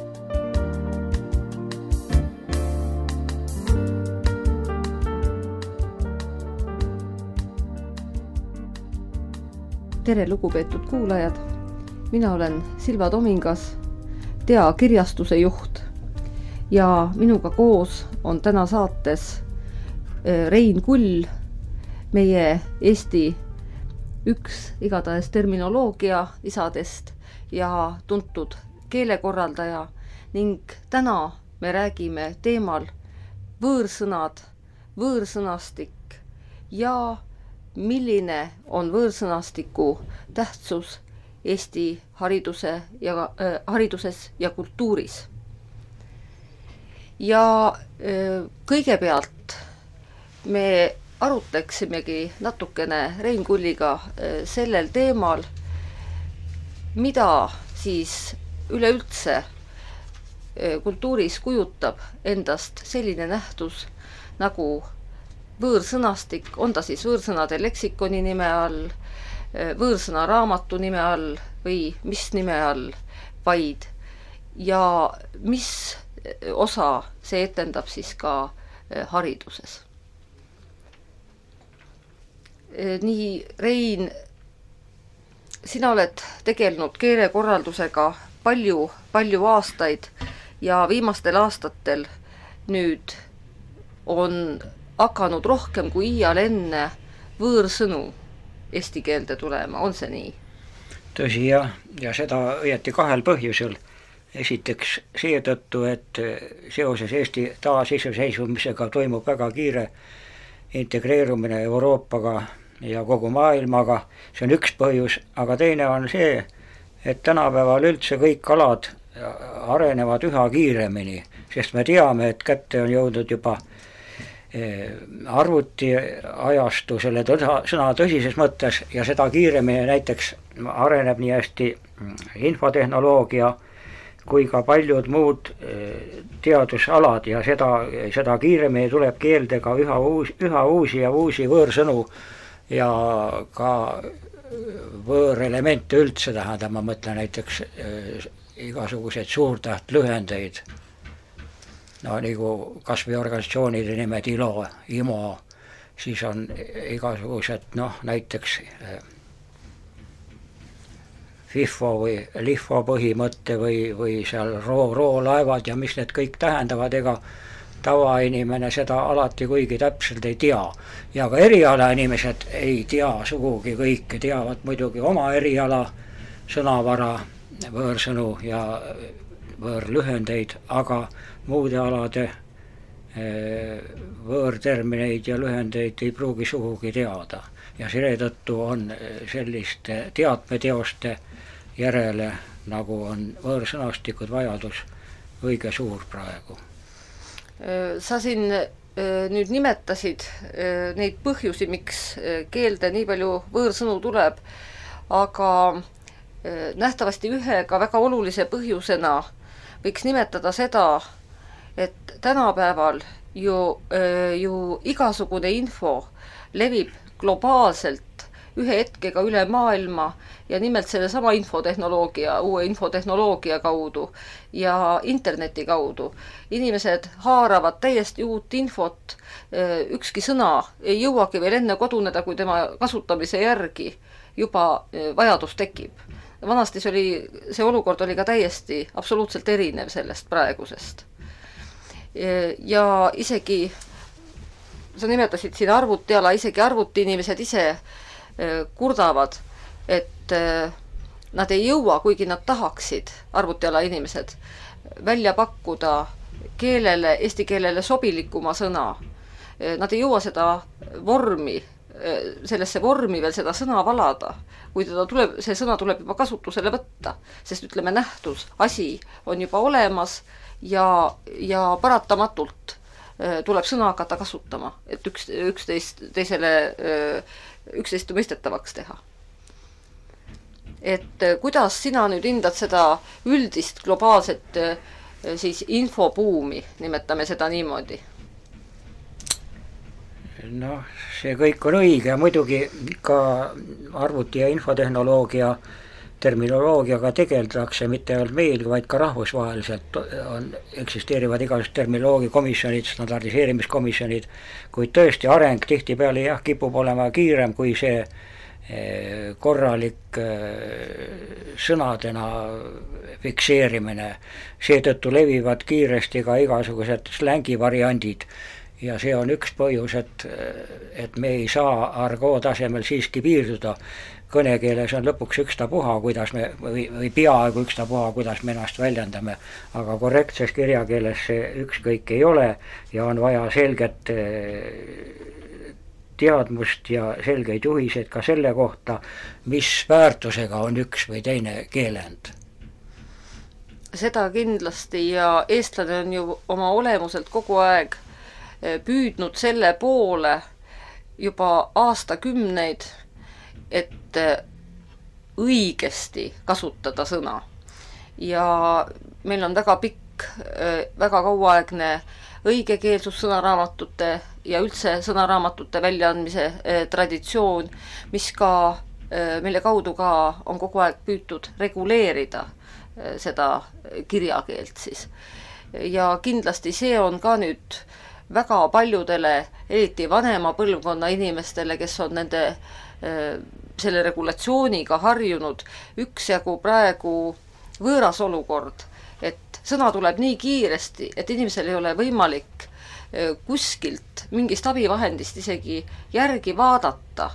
Tere, lugupeetud kuulajad! Mina olen Silva Tomingas, Tea kirjastuse juht ja minuga koos on täna saates Rein Kull, meie Eesti üks igatahes terminoloogia isadest ja tuntud keelekorraldaja ning täna me räägime teemal võõrsõnad, võõrsõnastik ja milline on võõrsõnastiku tähtsus Eesti hariduses ja kultuuris. Ja kõigepealt me arutleksimegi natukene Rein Kulliga sellel teemal, mida siis üleüldse kultuuris kujutab endast selline nähtus nagu võõrsõnastik, on ta siis võõrsõnade leksikoni nime all, võõrsõna raamatu nime all või mis nime all vaid ja mis osa see etendab siis ka hariduses. Nii, Rein, sina oled tegelenud keelekorraldusega palju aastaid ja viimastel aastatel nüüd on hakanud rohkem kui iial enne võõrsõnu eesti keelde tulema, on see nii? Tõsi ja seda õieti kahel põhjusel. Esiteks seetõttu, et seoses Eesti taasiseseisvumisega toimub väga kiire integreerumine Euroopaga ja kogu maailmaga, see on üks põhjus, aga teine on see, et tänapäeval üldse kõik alad arenevad üha kiiremini, sest me teame, et kätte on jõudnud juba arvuti ajastu selle sõna tõsises mõttes ja seda kiiremini näiteks areneb nii hästi infotehnoloogia kui ka paljud muud teadusalad ja seda kiiremini tuleb keelde ka üha uusi ja uusi võõrsõnu ja ka võõrelemente üldse, tähendab, ma mõtlen näiteks igasuguseid suurtähtlühendeid, no nagu kas või organisatsioonide nimed ILO, IMO, siis on igasugused, näiteks FIFO või LIFO põhimõtte või seal roolaevad ja mis need kõik tähendavad, ega tavainimene seda alati kuigi täpselt ei tea. Ja ka erialainimesed ei tea sugugi kõike, teavad muidugi oma eriala sõnavara, võõrsõnu ja võõrlühendeid, aga muude alade võõrtermineid ja lühendeid ei pruugi sugugi teada. Ja selle tõttu on selliste teadmeteoste järele, nagu on võõrsõnastikud vajadus, õige suur praegu. Sa siin nüüd nimetasid neid põhjusi, miks keelde nii palju võõrsõnu tuleb, aga nähtavasti ühega väga olulise põhjusena võiks nimetada seda, et tänapäeval ju igasugune info levib globaalselt ühe hetkega üle maailma ja nimelt sellesama uue infotehnoloogia kaudu ja interneti kaudu. Inimesed haaravad täiesti uut infot, ükski sõna ei jõuagi veel enne koduneda, kui tema kasutamise järgi juba vajadus tekib. Vanasti see olukord oli ka täiesti absoluutselt erinev sellest praegusest. Ja isegi, sa nimetasid siin arvutiala, isegi arvutiinimesed ise kurdavad, et nad ei jõua, kuigi nad tahaksid, arvutiala inimesed, välja pakkuda eesti keelele sobilikuma sõna, nad ei jõua seda vormi, sellesse vormi veel seda sõna valada, kui see sõna tuleb juba kasutusele võtta, sest ütleme, nähtus, asi on juba olemas ja paratamatult tuleb sõna hakata kasutama, et üksteist mõistetavaks teha. Et kuidas sina nüüd hindad seda üldist globaalset siis infobuumi, nimetame seda niimoodi? Noh, see kõik on õige, muidugi ka arvuti- ja infotehnoloogia terminoloogiaga tegeldakse mitte ainult meil, vaid ka rahvusvaheliselt eksisteerivad igasugused terminoloogikomisjonid, standardiseerimiskomisjonid, kuid tõesti areng tihtipeale kipub olema kiirem kui see korralik sõnadena fikseerimine. Seetõttu levivad kiiresti ka igasugused slängivariandid ja see on üks põhjus, et me ei saa argoo tasemel siiski piirduda. Kõnekeeles on lõpuks ükstapuha, kuidas me, või peaaegu ükstapuha, kuidas me ennast väljendame, aga korrektses kirjakeeles see ükskõik ei ole ja on vaja selget teadmust ja selgeid juhiseid ka selle kohta, mis väärtusega on üks või teine keelend. Seda kindlasti ja eestlane on ju oma olemuselt kogu aeg püüdnud selle poole juba aastakümneid, et õigesti kasutada sõna. Ja meil on väga pikk, väga kauaaegne õigekeelsus sõnaraamatute ja üldse sõnaraamatute väljaandmise traditsioon, mille kaudu ka on kogu aeg püütud reguleerida seda kirjakeelt siis. Ja kindlasti see on ka nüüd väga paljudele, eriti vanema põlvkonna inimestele, kes on selle regulatsiooniga harjunud, üksjagu praegu võõras olukord, et sõna tuleb nii kiiresti, et inimesel ei ole võimalik kuskilt mingist abivahendist isegi järgi vaadata,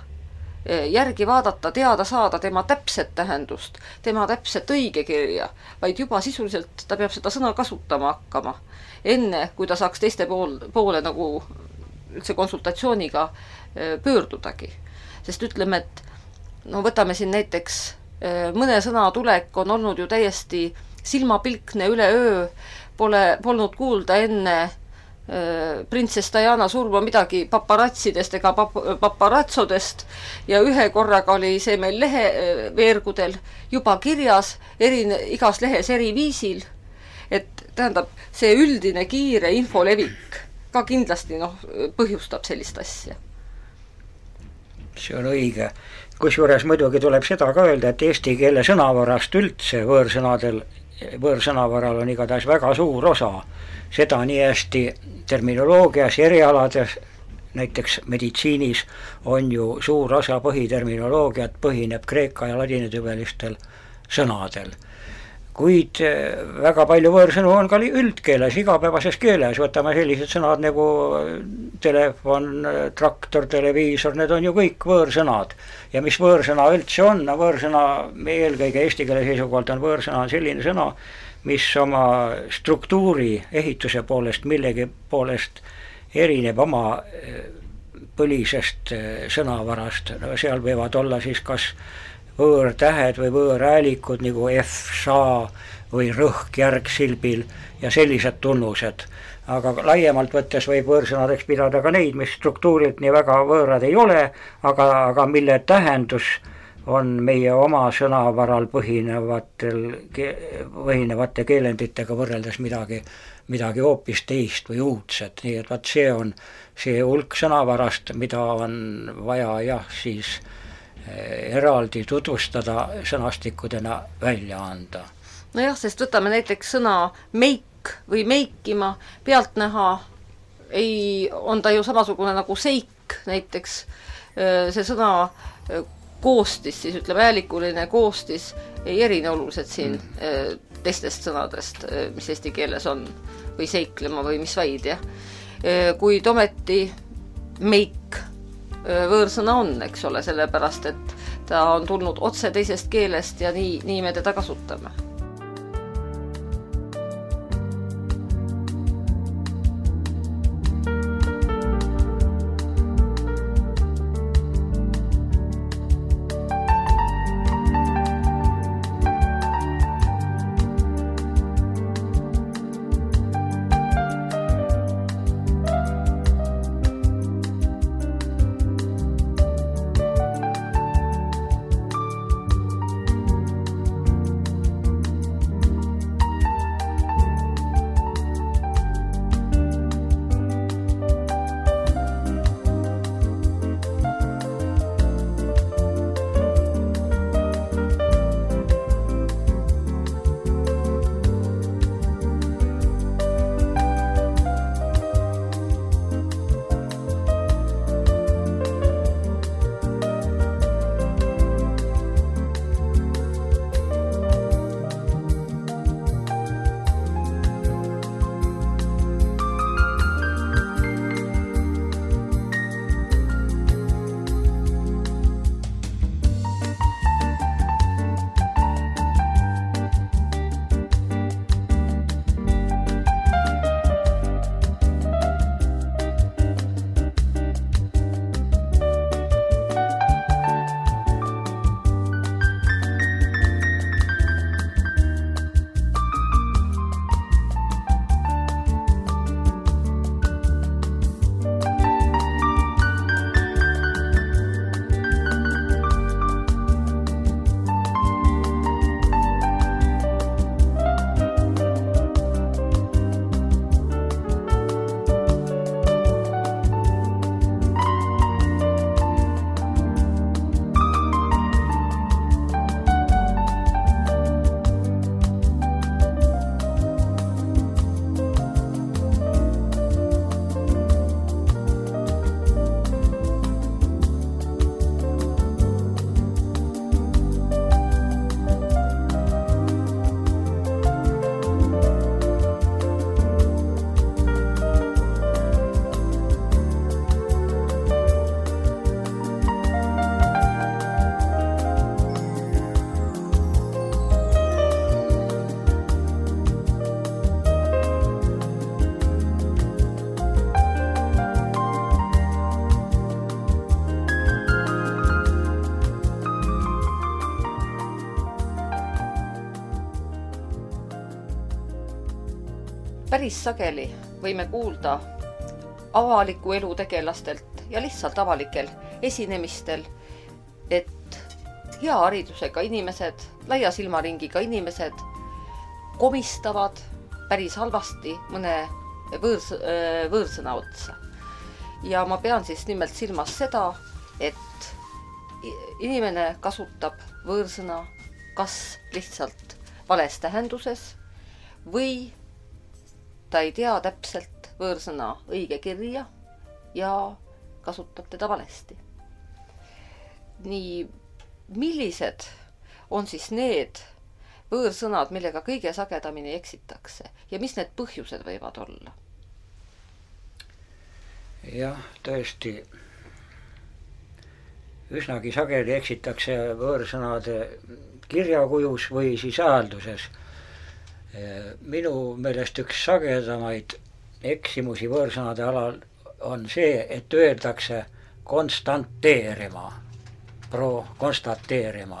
teada saada tema täpset tähendust, tema täpset õigekirja, vaid juba sisuliselt ta peab seda sõna kasutama hakkama, enne kui ta saaks teiste poole nagu üldse konsultatsiooniga pöördudagi. Sest ütleme, et võtame siin näiteks mõne sõna tulek on olnud ju täiesti silmapilkne üleöö, polnud kuulda enne printsess Diana surma midagi paparatsidest ega paparatsodest ja ühe korraga oli see meil leheveergudel juba kirjas, igas lehes eri viisil, et tähendab, see üldine kiire infolevik ka kindlasti põhjustab sellist asja. See on õige. Kusjuures muidugi tuleb seda ka öelda, et eesti keele sõnavarast üldse võõrsõnavaral on igatahes väga suur osa. Seda nii hästi terminoloogias, erialades, näiteks meditsiinis on ju suur osa põhiterminoloogiat põhineb kreeka ja ladinitüvelistel sõnadel. Kuid väga palju võõrsõnu on ka üldkeeles, igapäevases keeles, võtame sellised sõnad nagu telefon, traktor, televiisor, need on ju kõik võõrsõnad. Ja mis võõrsõna üldse on? Võõrsõna, eelkõige eesti keele seisukohalt on võõrsõna selline sõna, mis oma struktuuri ehituse poolest millegi poolest erineb oma põlisest sõnavarast. Seal võivad olla siis kas võõrtähed või võõrhäälikud nagu F, SA või rõhk järgsilbil ja sellised tunnused. Aga laiemalt võttes võib võõrsõnadeks pidada ka neid, mis struktuurilt nii väga võõrad ei ole, aga mille tähendus on meie oma sõnavaral põhinevate keelenditega võrreldes midagi hoopis teist või uudset. Nii et see on see hulk sõnavarast, mida on vaja siis eraldi tutvustada, sõnastikudena välja anda. Nojah, sest võtame näiteks sõna meik või meikima, pealtnäha on ta ju samasugune nagu seik, näiteks see sõna koostis, siis ütleme häälikuline koostis ei erine oluliselt siin teistest sõnadest, mis eesti keeles on, või seiklema või mis vaid, jah. Kuid ometi meik võõrsõna on, eks ole, sellepärast, et ta on tulnud otse teisest keelest ja nii me teda kasutame. päris sageli võime kuulda avaliku elu tegelastelt ja lihtsalt avalikel esinemistel, et hea haridusega inimesed, laia silmaringiga inimesed komistavad päris halvasti mõne võõrsõna otsa. Ja ma pean siis nimelt silmas seda, et inimene kasutab võõrsõna kas lihtsalt vales tähenduses või ta ei tea täpselt võõrsõna õige kirja ja kasutab teda valesti. Nii, millised on siis need võõrsõnad, millega kõige sagedamini eksitakse ja mis need põhjused võivad olla? Jah, tõesti, üsnagi sageli eksitakse võõrsõnade kirjakujus või siis häälduses. Minu meelest üks sagedamaid eksimusi võõrsõnade alal on see, et öeldakse konstanteerima, konstateerima.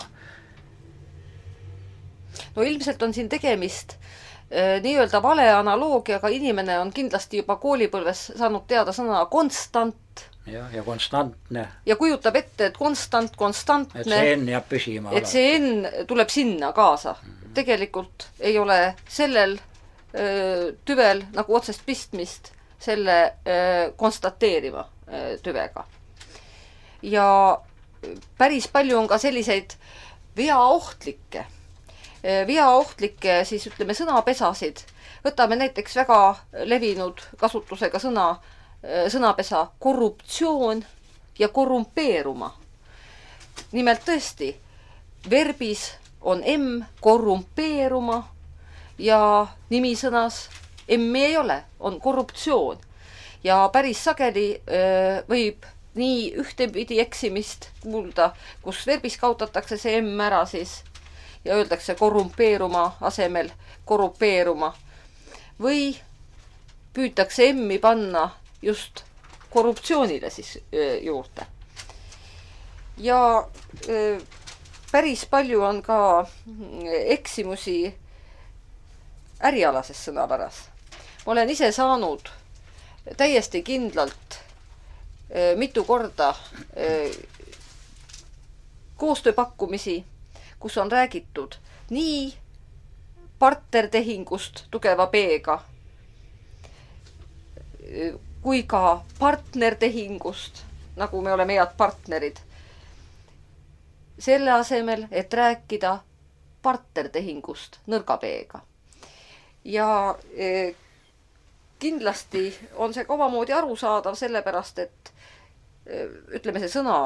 No ilmselt on siin tegemist nii-öelda vale analoogiaga, inimene on kindlasti juba koolipõlves saanud teada sõna konstant. Ja konstantne. Ja kujutab ette, et konstantne. Et see N jääb püsima. Et see N tuleb sinna kaasa. Tegelikult ei ole sellel tüvel nagu otsest pistmist selle konstateerima tüvega. Ja päris palju on ka selliseid veaohtlikke siis ütleme sõnapesasid. Võtame näiteks väga levinud kasutusega sõnapesa korruptsioon ja korrumpeeruma. Nimelt tõesti, verbis on M korrumpeeruma ja nimisõnas M-i ei ole, on korruptsioon. Ja päris sageli võib nii ühtepidi eksimist kuulda, kus verbis kaotatakse see M ära siis ja öeldakse korrumpeeruma asemel korrupeeruma. Või püütakse M-i panna just korruptsioonile siis juurde. Ja päris palju on ka eksimusi ärialases sõnapäras. Ma olen ise saanud täiesti kindlalt mitu korda koostööpakkumisi, kus on räägitud nii partnertehingust tugeva B-ga kui ka partnertehingust, nagu me oleme head partnerid. Selle asemel, et rääkida partnertehingust nõrga B-ga. Ja kindlasti on see omamoodi arusaadav sellepärast, et ütleme see sõna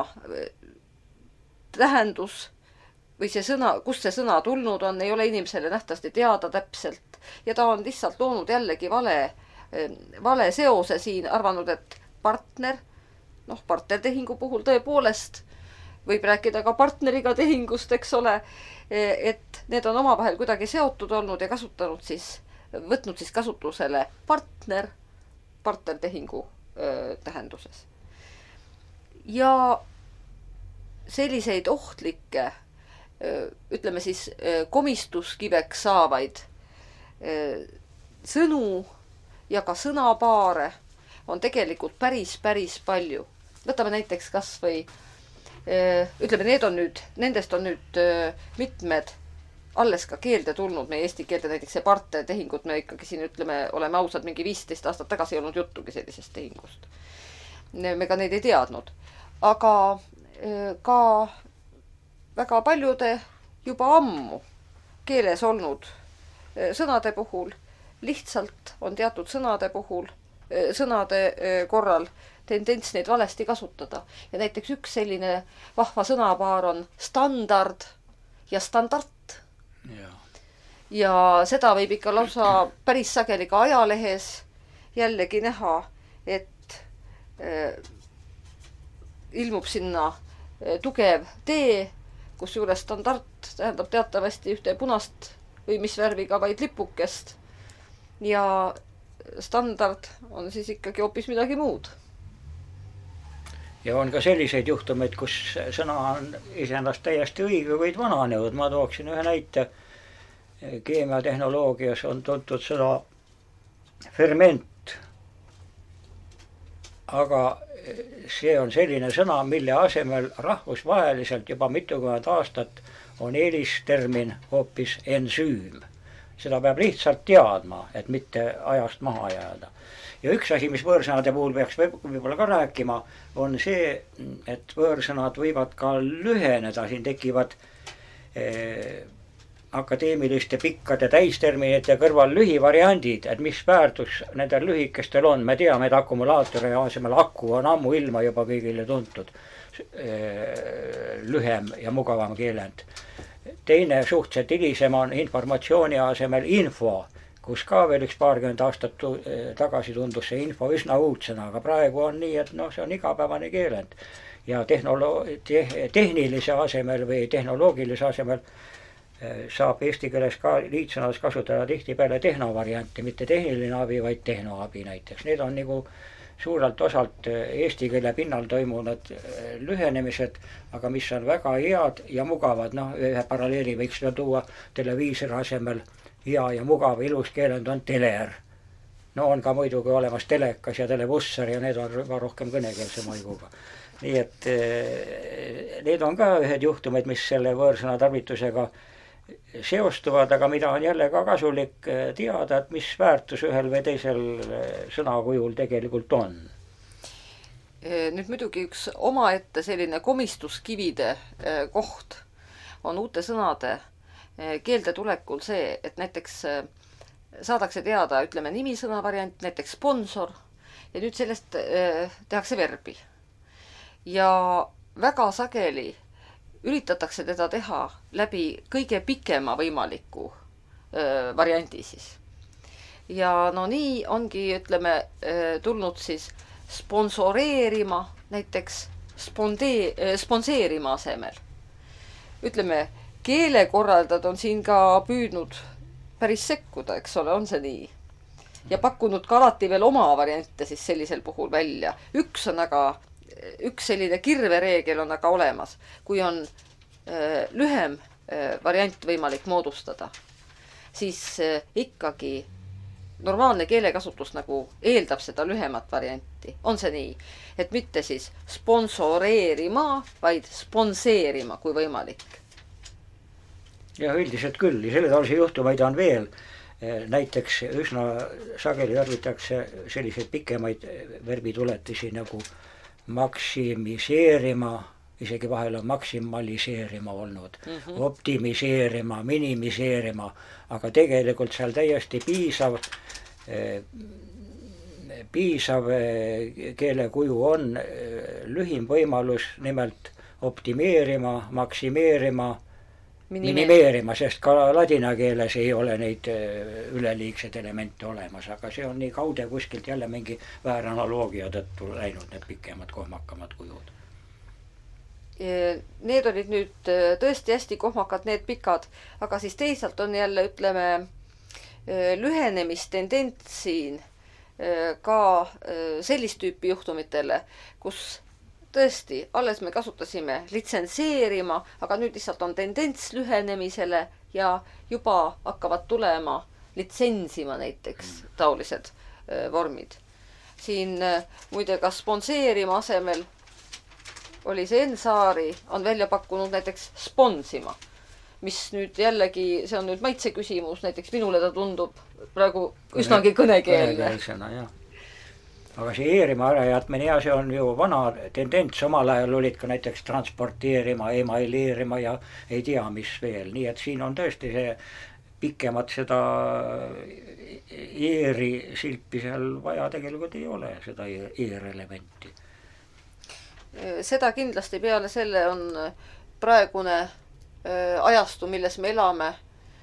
tähendus või see sõna, kust see sõna tulnud on, ei ole inimesele nähtavasti teada täpselt ja ta on lihtsalt loonud jällegi vale seose siin, arvanud, et partner, partnertehingu puhul tõepoolest võib rääkida ka partneriga tehingust, eks ole, et need on omavahel kuidagi seotud olnud ja võtnud siis kasutusele partnertehingu tähenduses. Ja selliseid ohtlikke, ütleme siis komistuskiveks saavaid sõnu ja ka sõnapaare on tegelikult päris palju. Võtame näiteks kas või, ütleme, nendest on nüüd mitmed alles ka keelde tulnud, meie eesti keelde näiteks see partnertehingut me ikkagi siin ütleme, oleme ausad, mingi 15 aastat tagasi ei olnud juttugi sellisest tehingust. Me ka neid ei teadnud. Aga ka väga paljude juba ammu keeles olnud sõnade puhul, lihtsalt on teatud sõnade korral tendents neid valesti kasutada. Ja näiteks üks selline vahva sõnapaar on standard ja standard. Ja seda võib ikka lausa päris sageli ka ajalehes jällegi näha, et ilmub sinna tugev tee, kus juures standard tähendab teatavasti ühte punast või mis värviga vaid lipukest ja standard on siis ikkagi hoopis midagi muud. Ja on ka selliseid juhtumeid, kus sõna on iseennast täiesti õige, kuid vananenud. Ma tooksin ühe näite. Keemiatehnoloogias on tuntud sõna ferment, aga see on selline sõna, mille asemel rahvusvaheliselt juba mitukümmend aastat on eelistermin hoopis ensüüm. Seda peab lihtsalt teadma, et mitte ajast maha jääda. Ja üks asi, mis võõrsõnade puhul peaks võib-olla ka rääkima, on see, et võõrsõnad võivad ka lüheneda, siin tekivad akadeemiliste pikkade täisterminite kõrval lühivariandid, et mis väärtus nendel lühikestel on. Me teame, et akumulaatori asemel aku on ammu ilma juba kõigile tuntud lühem ja mugavam keelend. Teine suhteliselt hilisem on informatsiooni asemel info, kus ka veel üks paarkümmend aastat tagasi tundus see info üsna uudsena, aga praegu on nii, et see on igapäevane keelend. Ja tehnilise asemel või tehnoloogilise asemel saab eesti keeles ka liitsõnades kasutada tihtipeale tehnovarianti, mitte tehniline abi, vaid tehnoabi näiteks. Need on nagu suurelt osalt eesti keele pinnal toimunud lühenemised, aga mis on väga head ja mugavad. Ühe paralleeli võiks tuua televiisori asemel. Hea ja mugav ilus keelend on teler. On ka muidugi olemas telekas ja telebussar ja need on juba rohkem kõnekeelse maiguga. Nii et need on ka ühed juhtumid, mis selle võõrsõna tarvitusega seostuvad, aga mida on jälle ka kasulik teada, et mis väärtus ühel või teisel sõnakujul tegelikult on. Nüüd muidugi üks omaette selline komistuskivide koht on uute sõnade keelde tulekul see, et näiteks saadakse teada, ütleme nimisõna variant, näiteks sponsor, ja nüüd sellest tehakse verbi. Ja väga sageli üritatakse teda teha läbi kõige pikema võimaliku variandi siis. Ja nii ongi, ütleme, tulnud siis sponsoreerima, näiteks sponseerima asemel. Ütleme, keelekorraldajad on siin ka püüdnud päris sekkuda, eks ole, on see nii. Ja pakkunud ka alati veel oma variante siis sellisel puhul välja. Üks selline kirvereegel on aga olemas, kui on lühem variant võimalik moodustada, siis ikkagi normaalne keelekasutus nagu eeldab seda lühemat varianti. On see nii, et mitte siis sponsoreerima, vaid sponseerima, kui võimalik. Ja üldiselt küll, ja selle taolisi juhtumaid on veel. Näiteks üsna sageli tarvitakse selliseid pikemaid verbituletisi nagu maksimiseerima, isegi vahel on maksimaliseerima olnud, optimiseerima, minimiseerima, aga tegelikult seal täiesti piisav keelekuju on lühim võimalus, nimelt optimeerima, maksimeerima, minimeerima, sest ka ladina keeles ei ole neid üleliigseid elemente olemas, aga see on nii kaude kuskilt jälle mingi vääranaloogia tõttu läinud need pikemad, kohmakamad kujud. Need olid nüüd tõesti hästi kohmakad, need pikad, aga siis teisalt on jälle, ütleme, lühenemistendents siin ka sellist tüüpi juhtumitele, kus tõesti, alles me kasutasime litsenseerima, aga nüüd lihtsalt on tendents lühenemisele ja juba hakkavad tulema litsensima näiteks taolised vormid. Siin muide ka sponseerima asemel oli see Ensaari, on välja pakkunud näiteks sponsima, mis nüüd jällegi, see on nüüd maitse küsimus, näiteks minule ta tundub praegu üsnagi kõnekeelne. Aga see eerima ärajätmine ja see on ju vana tendents, omal ajal olid ka näiteks transporteerima, emaileerima ja ei tea mis veel, nii et siin on tõesti see pikemat seda eeri silpi seal vaja tegelikult ei ole, seda eerelementi. Seda kindlasti peale selle on praegune ajastu, milles me elame,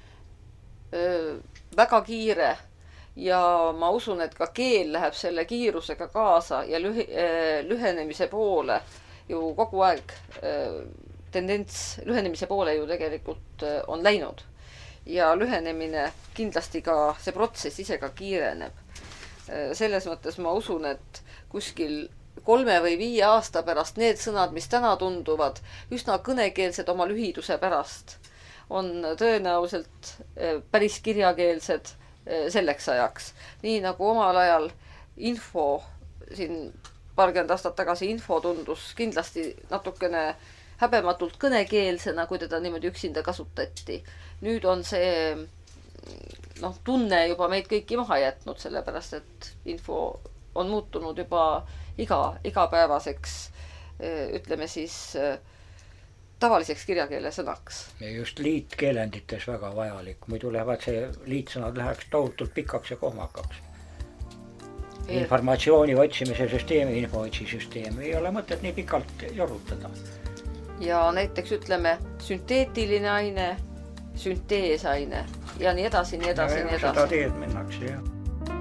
väga kiire. Ja ma usun, et ka keel läheb selle kiirusega kaasa ja lühenemise poole ju kogu aeg tendents lühenemise poole ju tegelikult on läinud. Ja lühenemine kindlasti ka see protsess ise ka kiireneb. Selles mõttes ma usun, et kuskil 3 või 5 aasta pärast need sõnad, mis täna tunduvad üsna kõnekeelsed oma lühiduse pärast, on tõenäoliselt päris kirjakeelsed selleks ajaks. Nii nagu omal ajal info, siin paarkümmend aastat tagasi info tundus kindlasti natukene häbematult kõnekeelsena, kui teda niimoodi üksinda kasutati. Nüüd on see tunne juba meid kõiki maha jätnud, sellepärast et info on muutunud juba igapäevaseks, ütleme siis, tavaliseks kirjakeele sõnaks. Ja just liitkeelendites väga vajalik, muidu liitsõnad läheks tohutult pikaks ja kohmakaks. Informatsiooni otsimise süsteemi, infootsi-süsteemi ei ole mõtet nii pikalt jorutada. Ja näiteks ütleme sünteetiline aine, sünteesaine ja nii edasi, nii edasi, nii edasi. Seda teed minnakse, jah.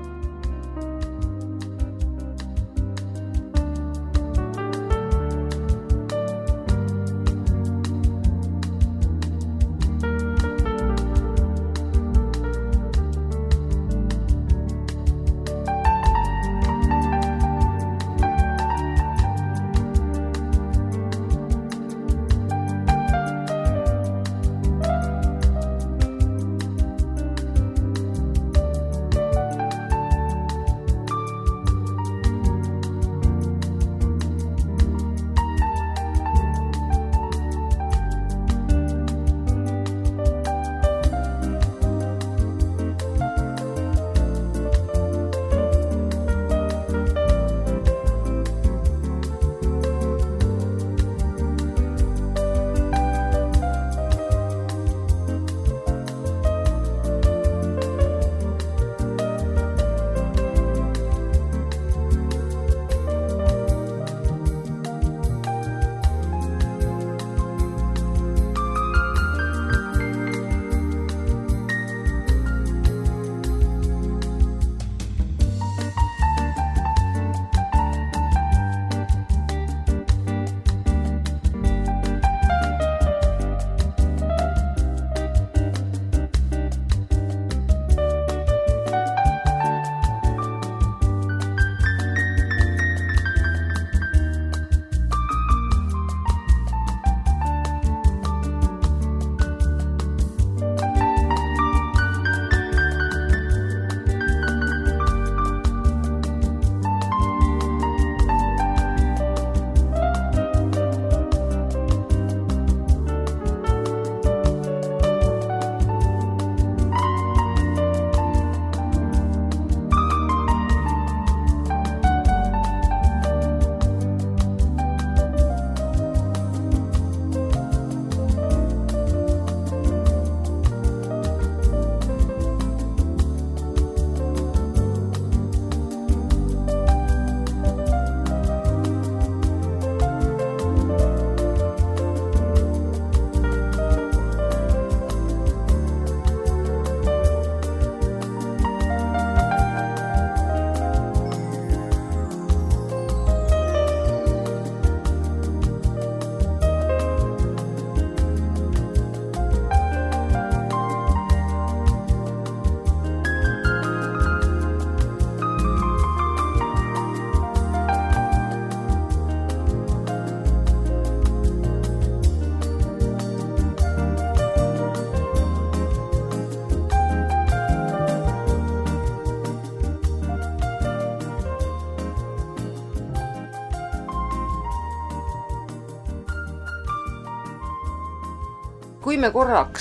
kui me korraks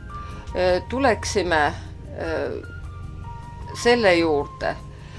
tuleksime selle juurde,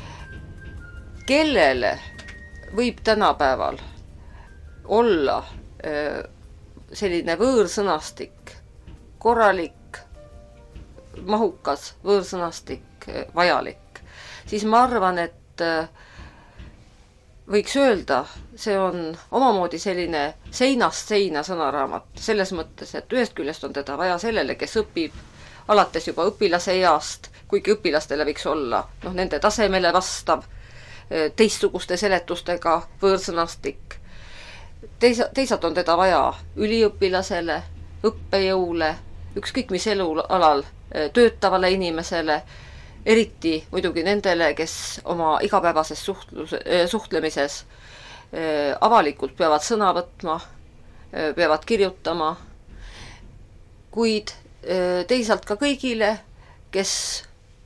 kellele võib tänapäeval olla selline võõrsõnastik, korralik, mahukas võõrsõnastik vajalik, siis ma arvan, et võiks öelda, see on omamoodi selline seinast seina sõnaraamat, selles mõttes, et ühest küljest on teda vaja sellele, kes õpib alates juba õpilase east, kuigi õpilastele võiks olla nende tasemele vastav, teistsuguste seletustega võõrsõnastik. Teisalt on teda vaja üliõpilasele, õppejõule, ükskõik mis elualal töötavale inimesele, eriti muidugi nendele, kes oma igapäevases suhtlemises avalikult peavad sõna võtma, peavad kirjutama, kuid teisalt ka kõigile, kes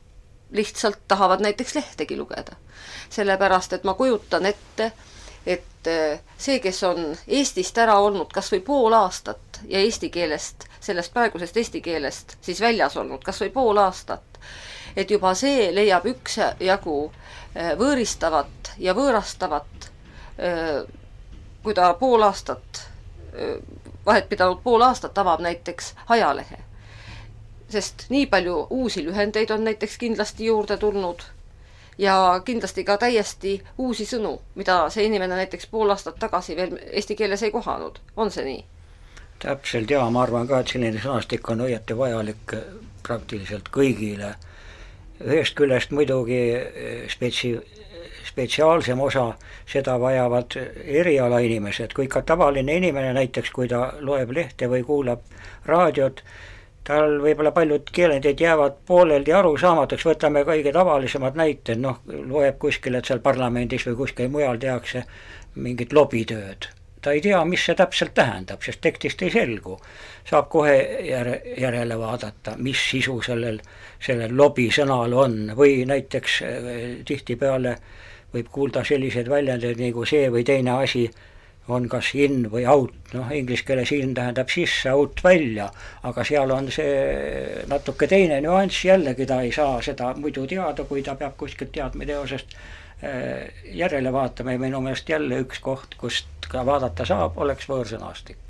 lihtsalt tahavad näiteks lehtegi lugeda. Sellepärast, et ma kujutan ette, et see, kes on Eestist ära olnud kas või pool aastat ja eesti keelest, sellest praegusest eesti keelest siis väljas olnud kas või pool aastat, et juba see leiab üksjagu võõristavat ja võõrastavat, kui ta pool aastat, vahet pidanud pool aastat avab näiteks ajalehe. Sest nii palju uusi lühendeid on näiteks kindlasti juurde tulnud ja kindlasti ka täiesti uusi sõnu, mida see inimene näiteks pool aastat tagasi veel eesti keeles ei kohanud. On see nii? Täpselt, ja ma arvan ka, et selline sõnastik on õieti vajalik praktiliselt kõigile. Ühest küljest muidugi spetsiaalsem osa, seda vajavad eriala inimesed, kui ka tavaline inimene näiteks, kui ta loeb lehte või kuulab raadiot, tal võib-olla paljud keelendid jäävad pooleldi arusaamatuks, võtame kõige tavalisemad näited, loeb kuskil, et seal parlamendis või kuskil mujal tehakse mingit lobitööd. Ta ei tea, mis see täpselt tähendab, sest tekstist ei selgu. Saab kohe järele vaadata, mis sisu sellel lobisõnal on, või näiteks tihtipeale võib kuulda selliseid väljendeid nagu see või teine asi on kas in või out, inglise keeles in tähendab sisse, out välja, aga seal on see natuke teine nüanss, jällegi ta ei saa seda muidu teada, kui ta peab kuskilt teadmeteosest järele vaatama ja minu meelest jälle üks koht, kust ka vaadata saab, oleks võõrsõnastik.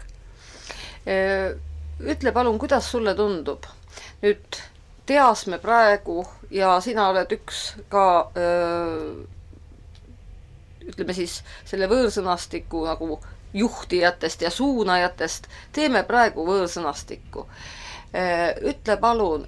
Ütle palun, kuidas sulle tundub? Nüüd teas me praegu ja sina oled üks ka ütleme siis selle võõrsõnastiku nagu juhtijatest ja suunajatest, teeme praegu võõrsõnastikku. Ütle palun,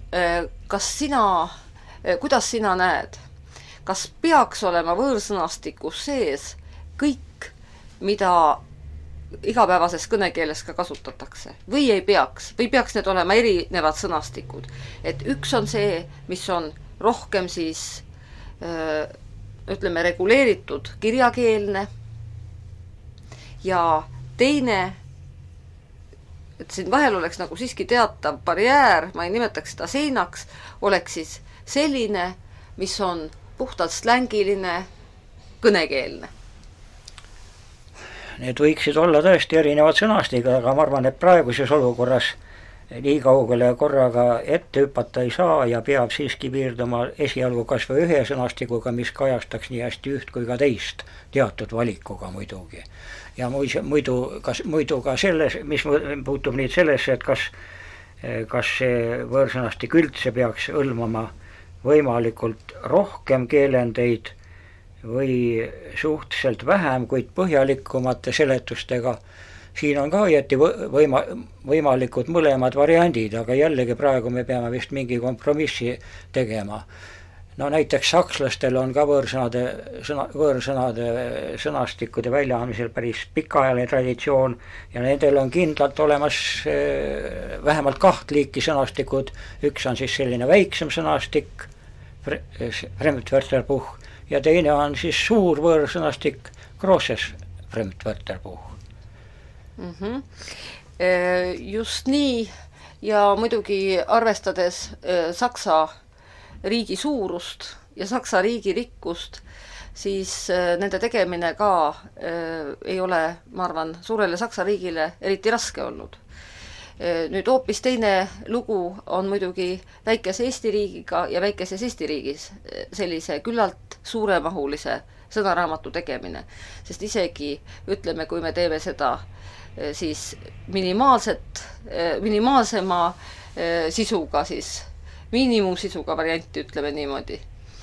kuidas sina näed, kas peaks olema võõrsõnastikus sees kõik, mida igapäevases kõnekeeles ka kasutatakse, või ei peaks, või peaks need olema erinevad sõnastikud, et üks on see, mis on rohkem siis ütleme reguleeritud kirjakeelne ja teine, et siin vahel oleks nagu siiski teatav barjäär, ma ei nimetaks seda seinaks, oleks siis selline, mis on puhtalt slängiline, kõnekeelne. Need võiksid olla tõesti erinevad sõnastiga, aga ma arvan, et praeguses olukorras nii kaugele korraga ette hüpata ei saa ja peab siiski piirduma esialgu kas või ühe sõnastikuga, mis kajastaks nii hästi üht kui ka teist, teatud valikuga muidugi. Ja muidu ka selles, mis puutub nüüd sellesse, et kas see võõrsõnastik üldse peaks hõlmama võimalikult rohkem keelendeid või suhteliselt vähem, kuid põhjalikumate seletustega. Siin on ka õieti võimalikud mõlemad variandid, aga jällegi praegu me peame vist mingi kompromissi tegema. Näiteks sakslastel on ka võõrsõnade sõnastikude väljaandmisel päris pikaajaline traditsioon ja nendel on kindlalt olemas vähemalt 2 liiki sõnastikud. Üks on siis selline väiksem sõnastik, Fremdwörterbuch, ja teine on siis suur võõrsõnastik, Grosses Fremdwörterbuch. Just nii ja muidugi arvestades Saksa riigi suurust ja Saksa riigi rikkust, siis nende tegemine ka ei ole, ma arvan, suurele Saksa riigile eriti raske olnud. Nüüd hoopis teine lugu on muidugi väikese Eesti riigiga ja väikeses Eesti riigis sellise küllalt suuremahulise sõnaraamatu tegemine, sest isegi ütleme, kui me teeme seda siis minimaalsema sisuga, siis miinimumsisuga varianti, ütleme niimoodi,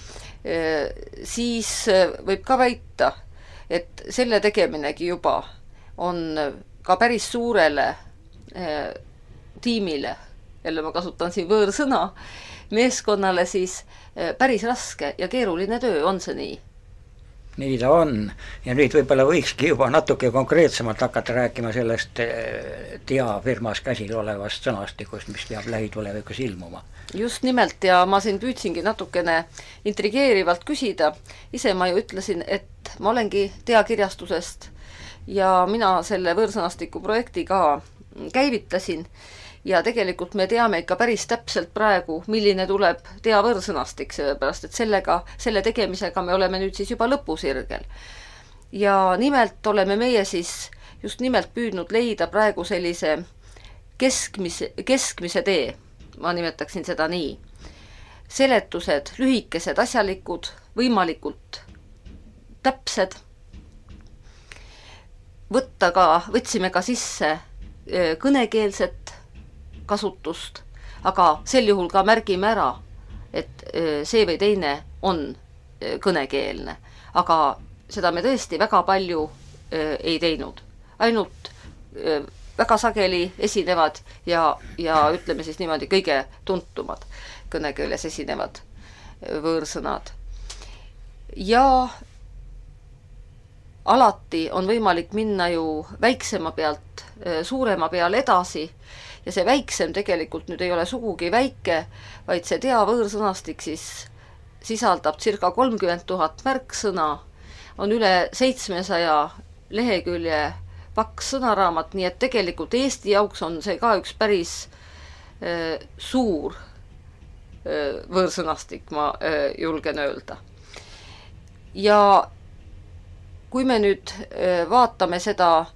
siis võib ka väita, et selle tegeminegi juba on ka päris suurele tiimile, jälle ma kasutan siin võõrsõna, meeskonnale siis päris raske ja keeruline töö, on see nii? Nii ta on ja nüüd võib-olla võikski juba natuke konkreetsemalt hakata rääkima sellest firmas käsil olevast sõnastikust, mis peab lähitulevikus ilmuma. Just nimelt ja ma siin püüdsingi natukene intrigeerivalt küsida. Ise ma ju ütlesin, et ma olengi teakirjastusest ja mina selle võõrsõnastiku projekti ka käivitasin ja tegelikult me teame ikka päris täpselt praegu, milline tuleb tea võõrsõnastik, sellepärast et selle tegemisega me oleme nüüd siis juba lõpusirgel. Ja nimelt oleme meie siis just nimelt püüdnud leida praegu sellise keskmise tee, ma nimetaksin seda nii. Seletused lühikesed, asjalikud, võimalikult täpsed. Võtsime ka sisse kõnekeelset kasutust, aga sel juhul ka märgime ära, et see või teine on kõnekeelne. Aga seda me tõesti väga palju ei teinud. Ainult väga sageli esinevad ja ütleme siis niimoodi kõige tuntumad kõnekeeles esinevad võõrsõnad. Ja alati on võimalik minna ju väiksema pealt suurema peale edasi ja see väiksem tegelikult nüüd ei ole sugugi väike, vaid see tea võõrsõnastik siis sisaldab circa 30 000 märksõna, on üle 700 lehekülje paks sõnaraamat, nii et tegelikult Eesti jaoks on see ka üks päris suur võõrsõnastik, ma julgen öelda. Ja kui me nüüd vaatame seda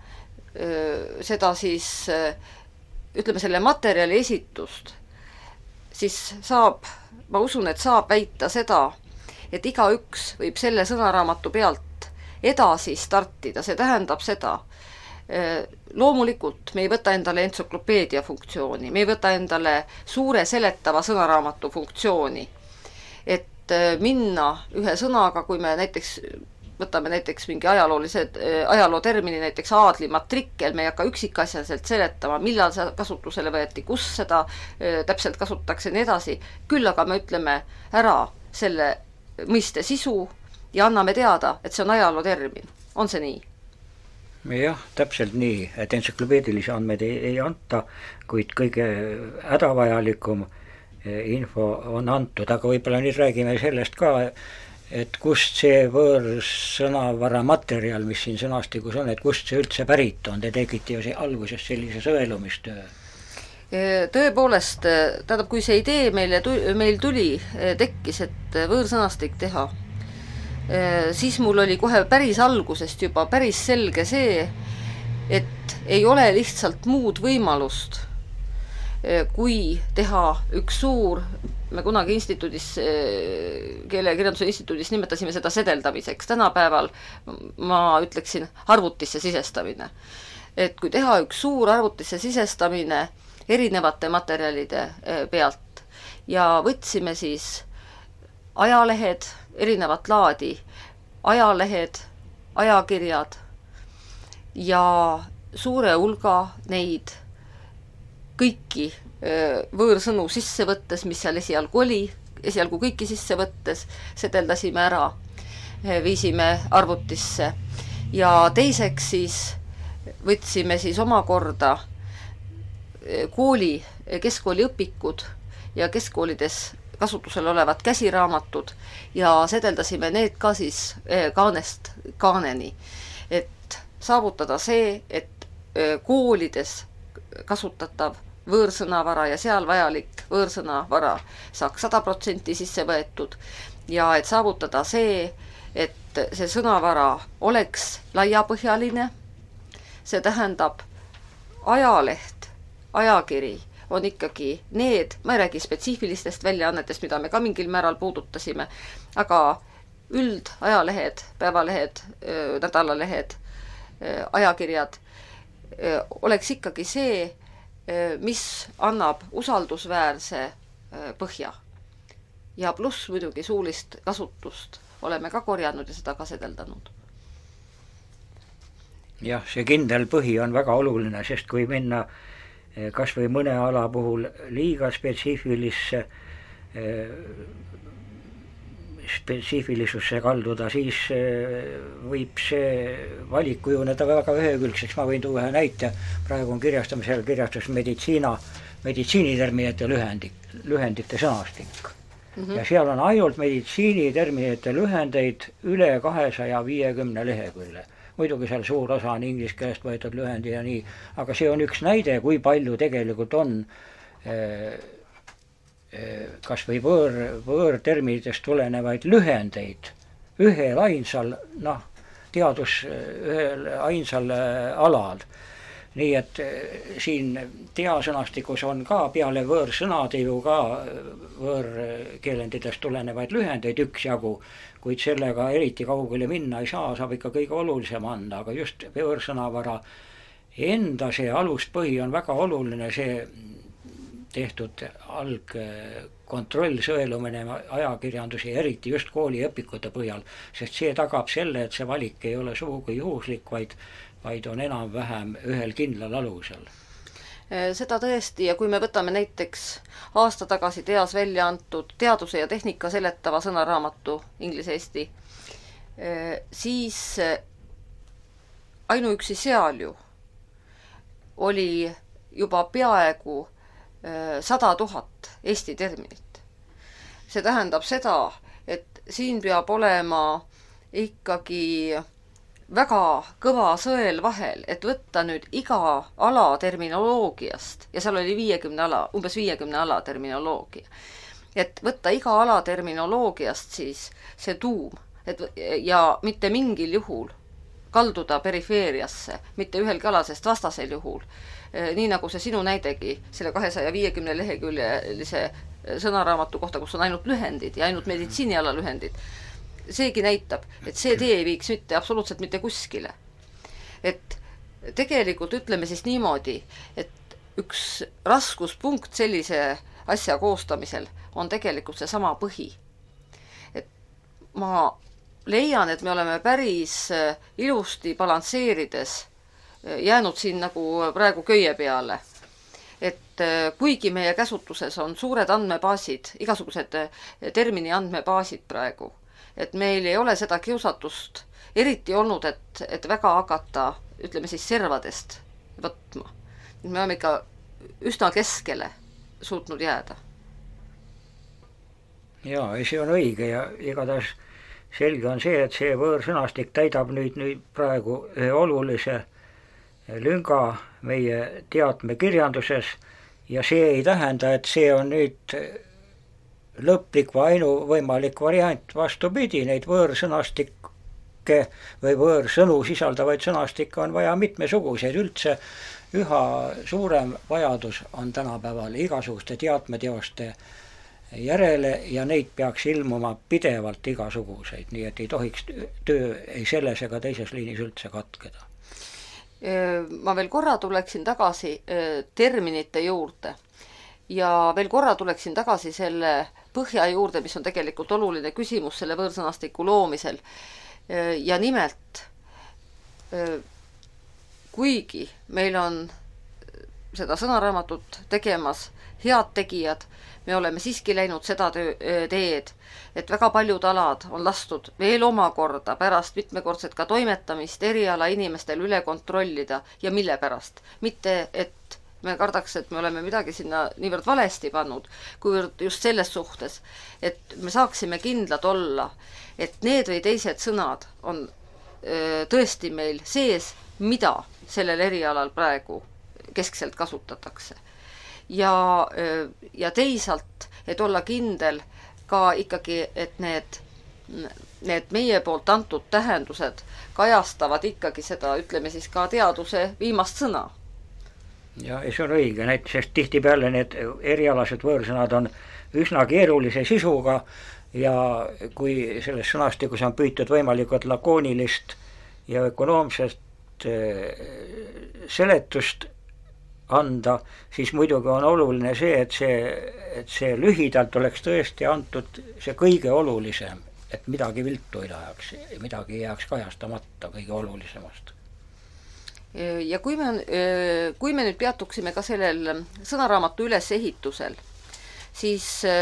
siis, ütleme selle materjali esitust, siis ma usun, et saab väita seda, et igaüks võib selle sõnaraamatu pealt edasi startida, see tähendab seda, loomulikult me ei võta endale entsüklopeedia funktsiooni, me ei võta endale suure seletava sõnaraamatu funktsiooni, et minna ühe sõnaga, kui me võtame näiteks mingi ajalootermini, näiteks aadli matrikkel, me ei hakka üksikasjaliselt seletama, millal see kasutusele võeti, kus seda täpselt kasutatakse nii edasi, küll aga me ütleme ära selle mõiste sisu ja anname teada, et see on ajalootermin. On see nii? Jah, täpselt nii, et entsüklopeedilisi andmeid ei anta, kuid kõige hädavajalikum info on antud, aga võib-olla nüüd räägime sellest ka, et kust see võõrsõnavara materjal, mis siin sõnastikus on, et kust see üldse pärit on, te tegite ju alguses sellise sõelumistöö. Tõepoolest, tähendab, kui see idee meil tekkis, et võõrsõnastik teha, siis mul oli kohe päris algusest juba päris selge see, et ei ole lihtsalt muud võimalust, kui teha üks suur, me kunagi keelekirjanduse instituudis nimetasime seda sedeldamiseks, tänapäeval ma ütleksin arvutisse sisestamine. Et kui teha üks suur arvutisse sisestamine erinevate materjalide pealt ja võtsime siis ajalehed, erinevat laadi ajalehed, ajakirjad ja suure hulga neid kõiki võõrsõnu sisse võttes, mis seal esialgu kõiki sisse võttes, sedeldasime ära, viisime arvutisse ja teiseks siis võtsime siis omakorda keskkooli õpikud ja keskkoolides kasutusel olevad käsiraamatud ja sedeldasime need ka siis kaanest kaaneni, et saavutada see, et koolides kasutatav võõrsõnavara ja seal vajalik võõrsõnavara saaks 100% sisse võetud ja et saavutada see, et see sõnavara oleks laiapõhjaline, see tähendab ajaleht, ajakiri on ikkagi need, ma ei räägi spetsiifilistest väljaannetest, mida me ka mingil määral puudutasime, aga üldajalehed, päevalehed, nädalalehed, ajakirjad oleks ikkagi see, mis annab usaldusväärse põhja. Ja pluss muidugi suulist kasutust oleme ka korjanud ja seda ka sedeldanud. Jah, see kindel põhi on väga oluline, sest kui minna kas või mõne ala puhul liiga spetsiifilisusse kalduda, siis võib see valik kujuneda väga ühekülgseks. Ma võin tuua ühe näite, praegu on kirjastamisel kirjastus meditsiiniterminite lühendite sõnastik. Ja seal on ainult meditsiiniterminite lühendeid üle 250 lehekülje. muidugi seal suur osa on inglise keelest võetud lühendi ja nii, aga see on üks näide, kui palju tegelikult on kas või võõrterminitest tulenevaid lühendeid ühel ainsal, ühel ainsal alal. Nii et siin teasõnastikus on ka peale võõrsõnade ju ka võõrkeelenditest tulenevaid lühendeid üksjagu, kuid sellega eriti kaugele minna ei saa, saab ikka kõige olulisem anda, aga just võõrsõnavara enda see aluspõhi on väga oluline, see tehtud algkontroll sõelumine ajakirjandusi, eriti just kooliõpikute põhjal, sest see tagab selle, et see valik ei ole sugugi juhuslik, vaid on enam-vähem ühel kindlal alusel. Seda tõesti, ja kui me võtame näiteks aasta tagasi TEAS välja antud teaduse ja tehnika seletava sõnaraamatu inglise-eesti, siis ainuüksi seal ju oli juba peaaegu 100 000 eesti terminit. See tähendab seda, et siin peab olema ikkagi väga kõva sõel vahel, et võtta nüüd iga ala terminoloogiast, ja seal oli umbes 50 ala terminoloogia, et võtta iga ala terminoloogiast siis see tuum, ja mitte mingil juhul kalduda perifeeriasse, mitte ühelgi ala, sest vastasel juhul, nii nagu see sinu näidegi, selle 250 leheküljelise sõnaraamatu kohta, kus on ainult lühendid ja ainult meditsiiniala lühendid, seegi näitab, et see tee ei viiks absoluutselt mitte kuskile. Et tegelikult ütleme siis niimoodi, et üks raskuspunkt sellise asja koostamisel on tegelikult see sama põhi. Et ma leian, et me oleme päris ilusti balansseerides jäänud siin nagu praegu köie peale. Et kuigi meie käsutuses on suured andmebaasid, igasugused termini andmebaasid praegu, et meil ei ole seda kiusatust eriti olnud, et väga hakata, ütleme siis, servadest võtma. Me oleme ikka üsna keskele suutnud jääda. Jaa, see on õige ja igatahes selge on see, et see võõrsõnastik täidab nüüd praegu ühe olulise lünga meie teadmekirjanduses ja see ei tähenda, et see on nüüd lõplik või ainuvõimalik variant, vastupidi, neid võõrsõnastikke või võõrsõnu sisaldavaid sõnastikke on vaja mitmesuguseid, üldse üha suurem vajadus on tänapäeval igasuguste teadmeteoste järele ja neid peaks ilmuma pidevalt igasuguseid, nii et ei tohiks töö ei selles ega teises liinis üldse katkeda. Ma veel korra tuleksin tagasi terminite juurde ja veel korra tuleksin tagasi selle põhja juurde, mis on tegelikult oluline küsimus selle võõrsõnastiku loomisel. Ja nimelt, kuigi meil on seda sõnaraamatut tegemas head tegijad, me oleme siiski läinud seda teed, et väga paljud alad on lastud veel omakorda pärast mitmekordset ka toimetamist eriala inimestel üle kontrollida ja mille pärast. Mitte, et me kardaks, et me oleme midagi sinna niivõrd valesti pannud, kuivõrd just selles suhtes, et me saaksime kindlad olla, et need või teised sõnad on tõesti meil sees, mida sellel erialal praegu keskselt kasutatakse. Ja teisalt, et olla kindel ka ikkagi, et need meie poolt antud tähendused kajastavad ikkagi seda, ütleme siis ka teaduse viimast sõna. Ja see on õige, näiteks tihtipeale need erialased võõrsõnad on üsna keerulise sisuga ja kui selles sõnastikus on püütud võimalikult lakoonilist ja ökonoomset seletust anda, siis muidugi on oluline see, et see lühidalt oleks tõesti antud see kõige olulisem, et midagi viltu ei läheks, midagi ei jääks kajastamata kõige olulisemast. Ja kui me nüüd peatuksime ka sellel sõnaraamatu ülesehitusel, siis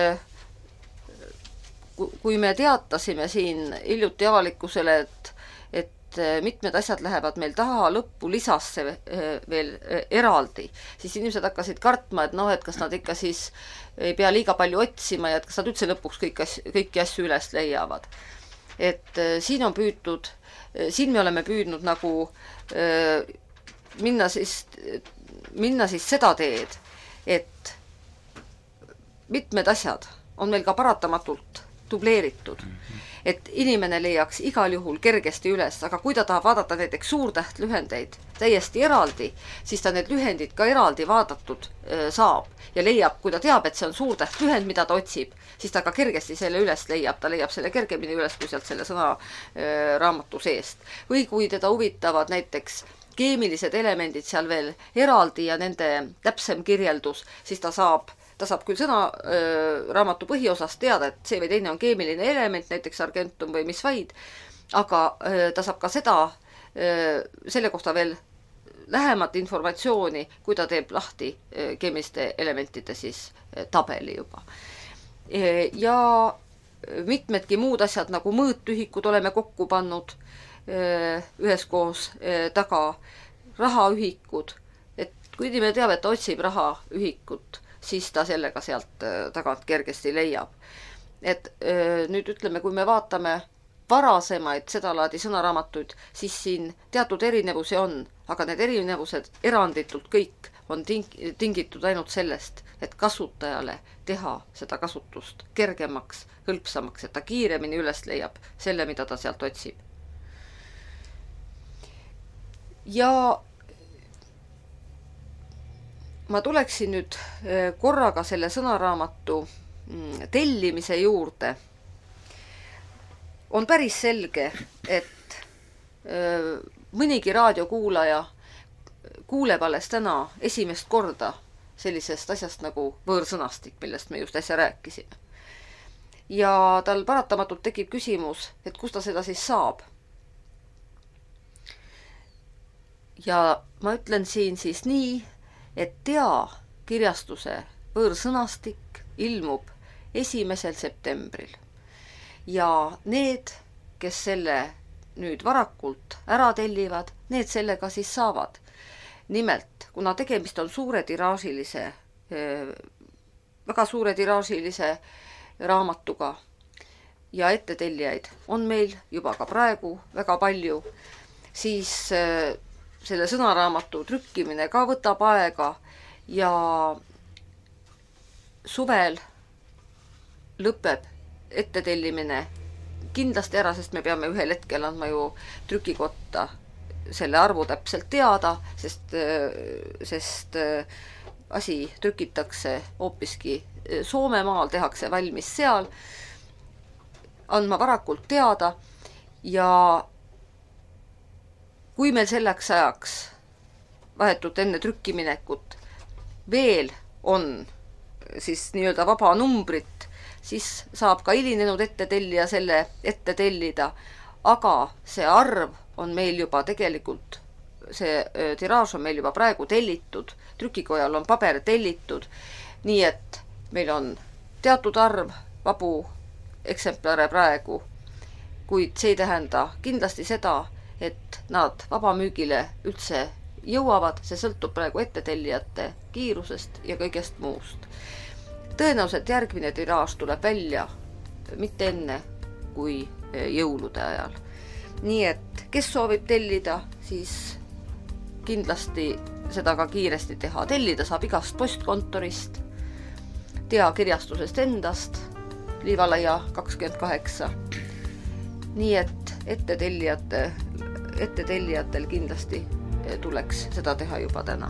kui me teatasime siin hiljuti avalikkusele, et mitmed asjad lähevad meil taha lõppu lisasse veel eraldi, siis inimesed hakkasid kartma, et kas nad ikka siis ei pea liiga palju otsima ja et kas nad üldse lõpuks kõiki asju üles leiavad. Et siin on püütud siin me oleme püüdnud nagu minna siis seda teed, et mitmed asjad on meil ka paratamatult dubleeritud, et inimene leiaks igal juhul kergesti üles, aga kui ta tahab vaadata näiteks suurtähtlühendeid täiesti eraldi, siis ta need lühendid ka eraldi vaadatud saab ja leiab, kui ta teab, et see on suurtähtlühend, mida ta otsib, siis ta ka kergesti selle üles leiab, ta leiab selle kergemini üles kui sealt selle sõna raamatu seest. Või kui teda huvitavad näiteks keemilised elemendid seal veel eraldi ja nende täpsem kirjeldus, siis ta saab küll sõna raamatu põhiosast teada, et see või teine on keemiline element, näiteks argentum või mis vaid, aga ta saab ka selle kohta veel lähemat informatsiooni, kui ta teeb lahti keemiliste elementide siis tabeli juba. Ja mitmedki muud asjad nagu mõõtühikud oleme kokku pannud üheskoos taga, rahaühikud, et kui inimene teab, et ta otsib rahaühikut, siis ta sellega sealt tagant kergesti leiab. Et nüüd ütleme, kui me vaatame varasemaid sedalaadi sõnaraamatuid, siis siin teatud erinevusi on, aga need erinevused eranditult kõik on tingitud ainult sellest, et kasutajale teha seda kasutust kergemaks, hõlpsamaks, et ta kiiremini üles leiab selle, mida ta sealt otsib. Ja ma tuleksin nüüd korraga selle sõnaraamatu tellimise juurde. On päris selge, et mõnigi raadiokuulaja kuuleb alles täna esimest korda sellisest asjast nagu võõrsõnastik, millest me just äsja rääkisime. Ja tal paratamatult tekib küsimus, et kus ta seda siis saab. Ja ma ütlen siin siis nii, et TEA kirjastuse võõrsõnastik ilmub 1. septembril. Ja need, kes selle nüüd varakult ära tellivad, need sellega siis saavad. Nimelt, kuna tegemist on väga suure tiraažilise raamatuga ja ettetellijaid on meil juba ka praegu väga palju, siis selle sõnaraamatu trükkimine ka võtab aega ja suvel lõpeb ettetellimine kindlasti ära, sest me peame ühel hetkel andma ju trükikotta selle arvu täpselt teada, sest asi trükitakse hoopiski Soomemaal, tehakse valmis seal, andma varakult teada ja kui meil selleks ajaks vahetult enne trükkiminekut veel on siis nii-öelda vaba numbrit, siis saab ka hilinenud ettetellija selle ette tellida, aga see arv on meil juba tegelikult, see tiraaž on meil juba praegu tellitud, trükikojal on paber tellitud, nii et meil on teatud arv vabu eksemplare praegu, kuid see ei tähenda kindlasti seda, et nad vabamüügile üldse jõuavad, see sõltub praegu ettetellijate kiirusest ja kõigest muust. Tõenäoliselt järgmine tiraaž tuleb välja mitte enne kui jõulude ajal. Nii et kes soovib tellida, siis kindlasti seda ka kiiresti teha. Tellida saab igast postkontorist, TEA kirjastusest endast, Liivalaia 28. Nii et ettetellijatel kindlasti tuleks seda teha juba täna.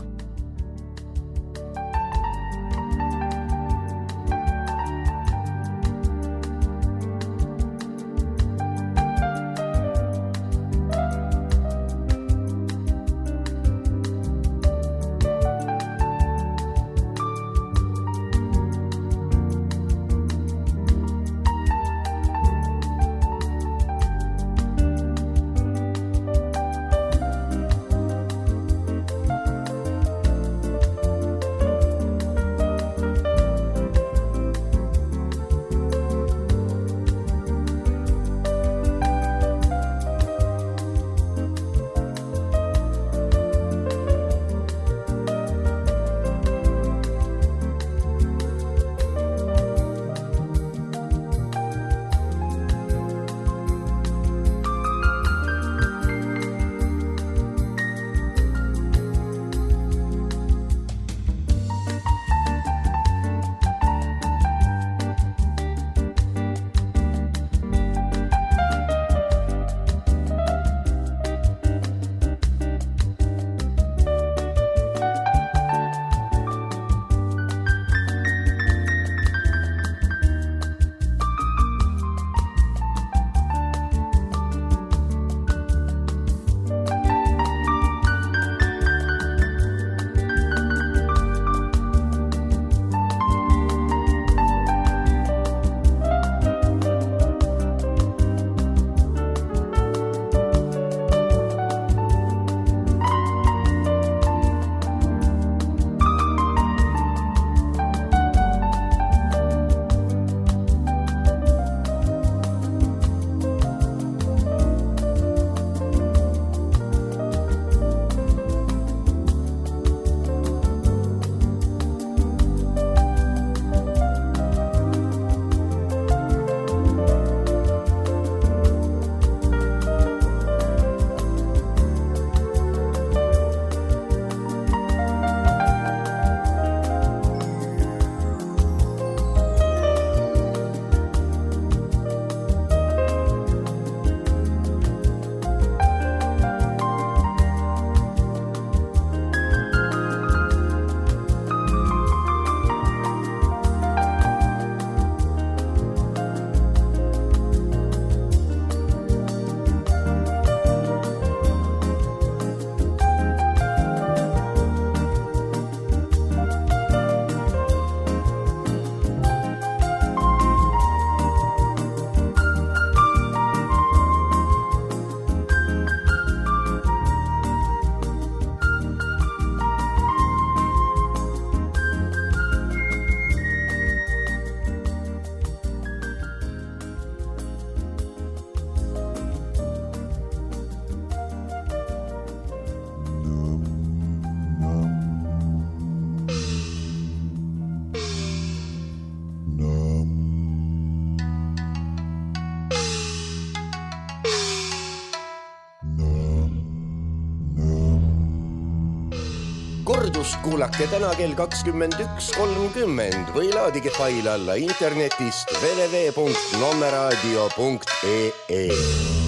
kordust kuulake täna kell 21.30 või laadige fail alla internetist www.nommeradio.ee.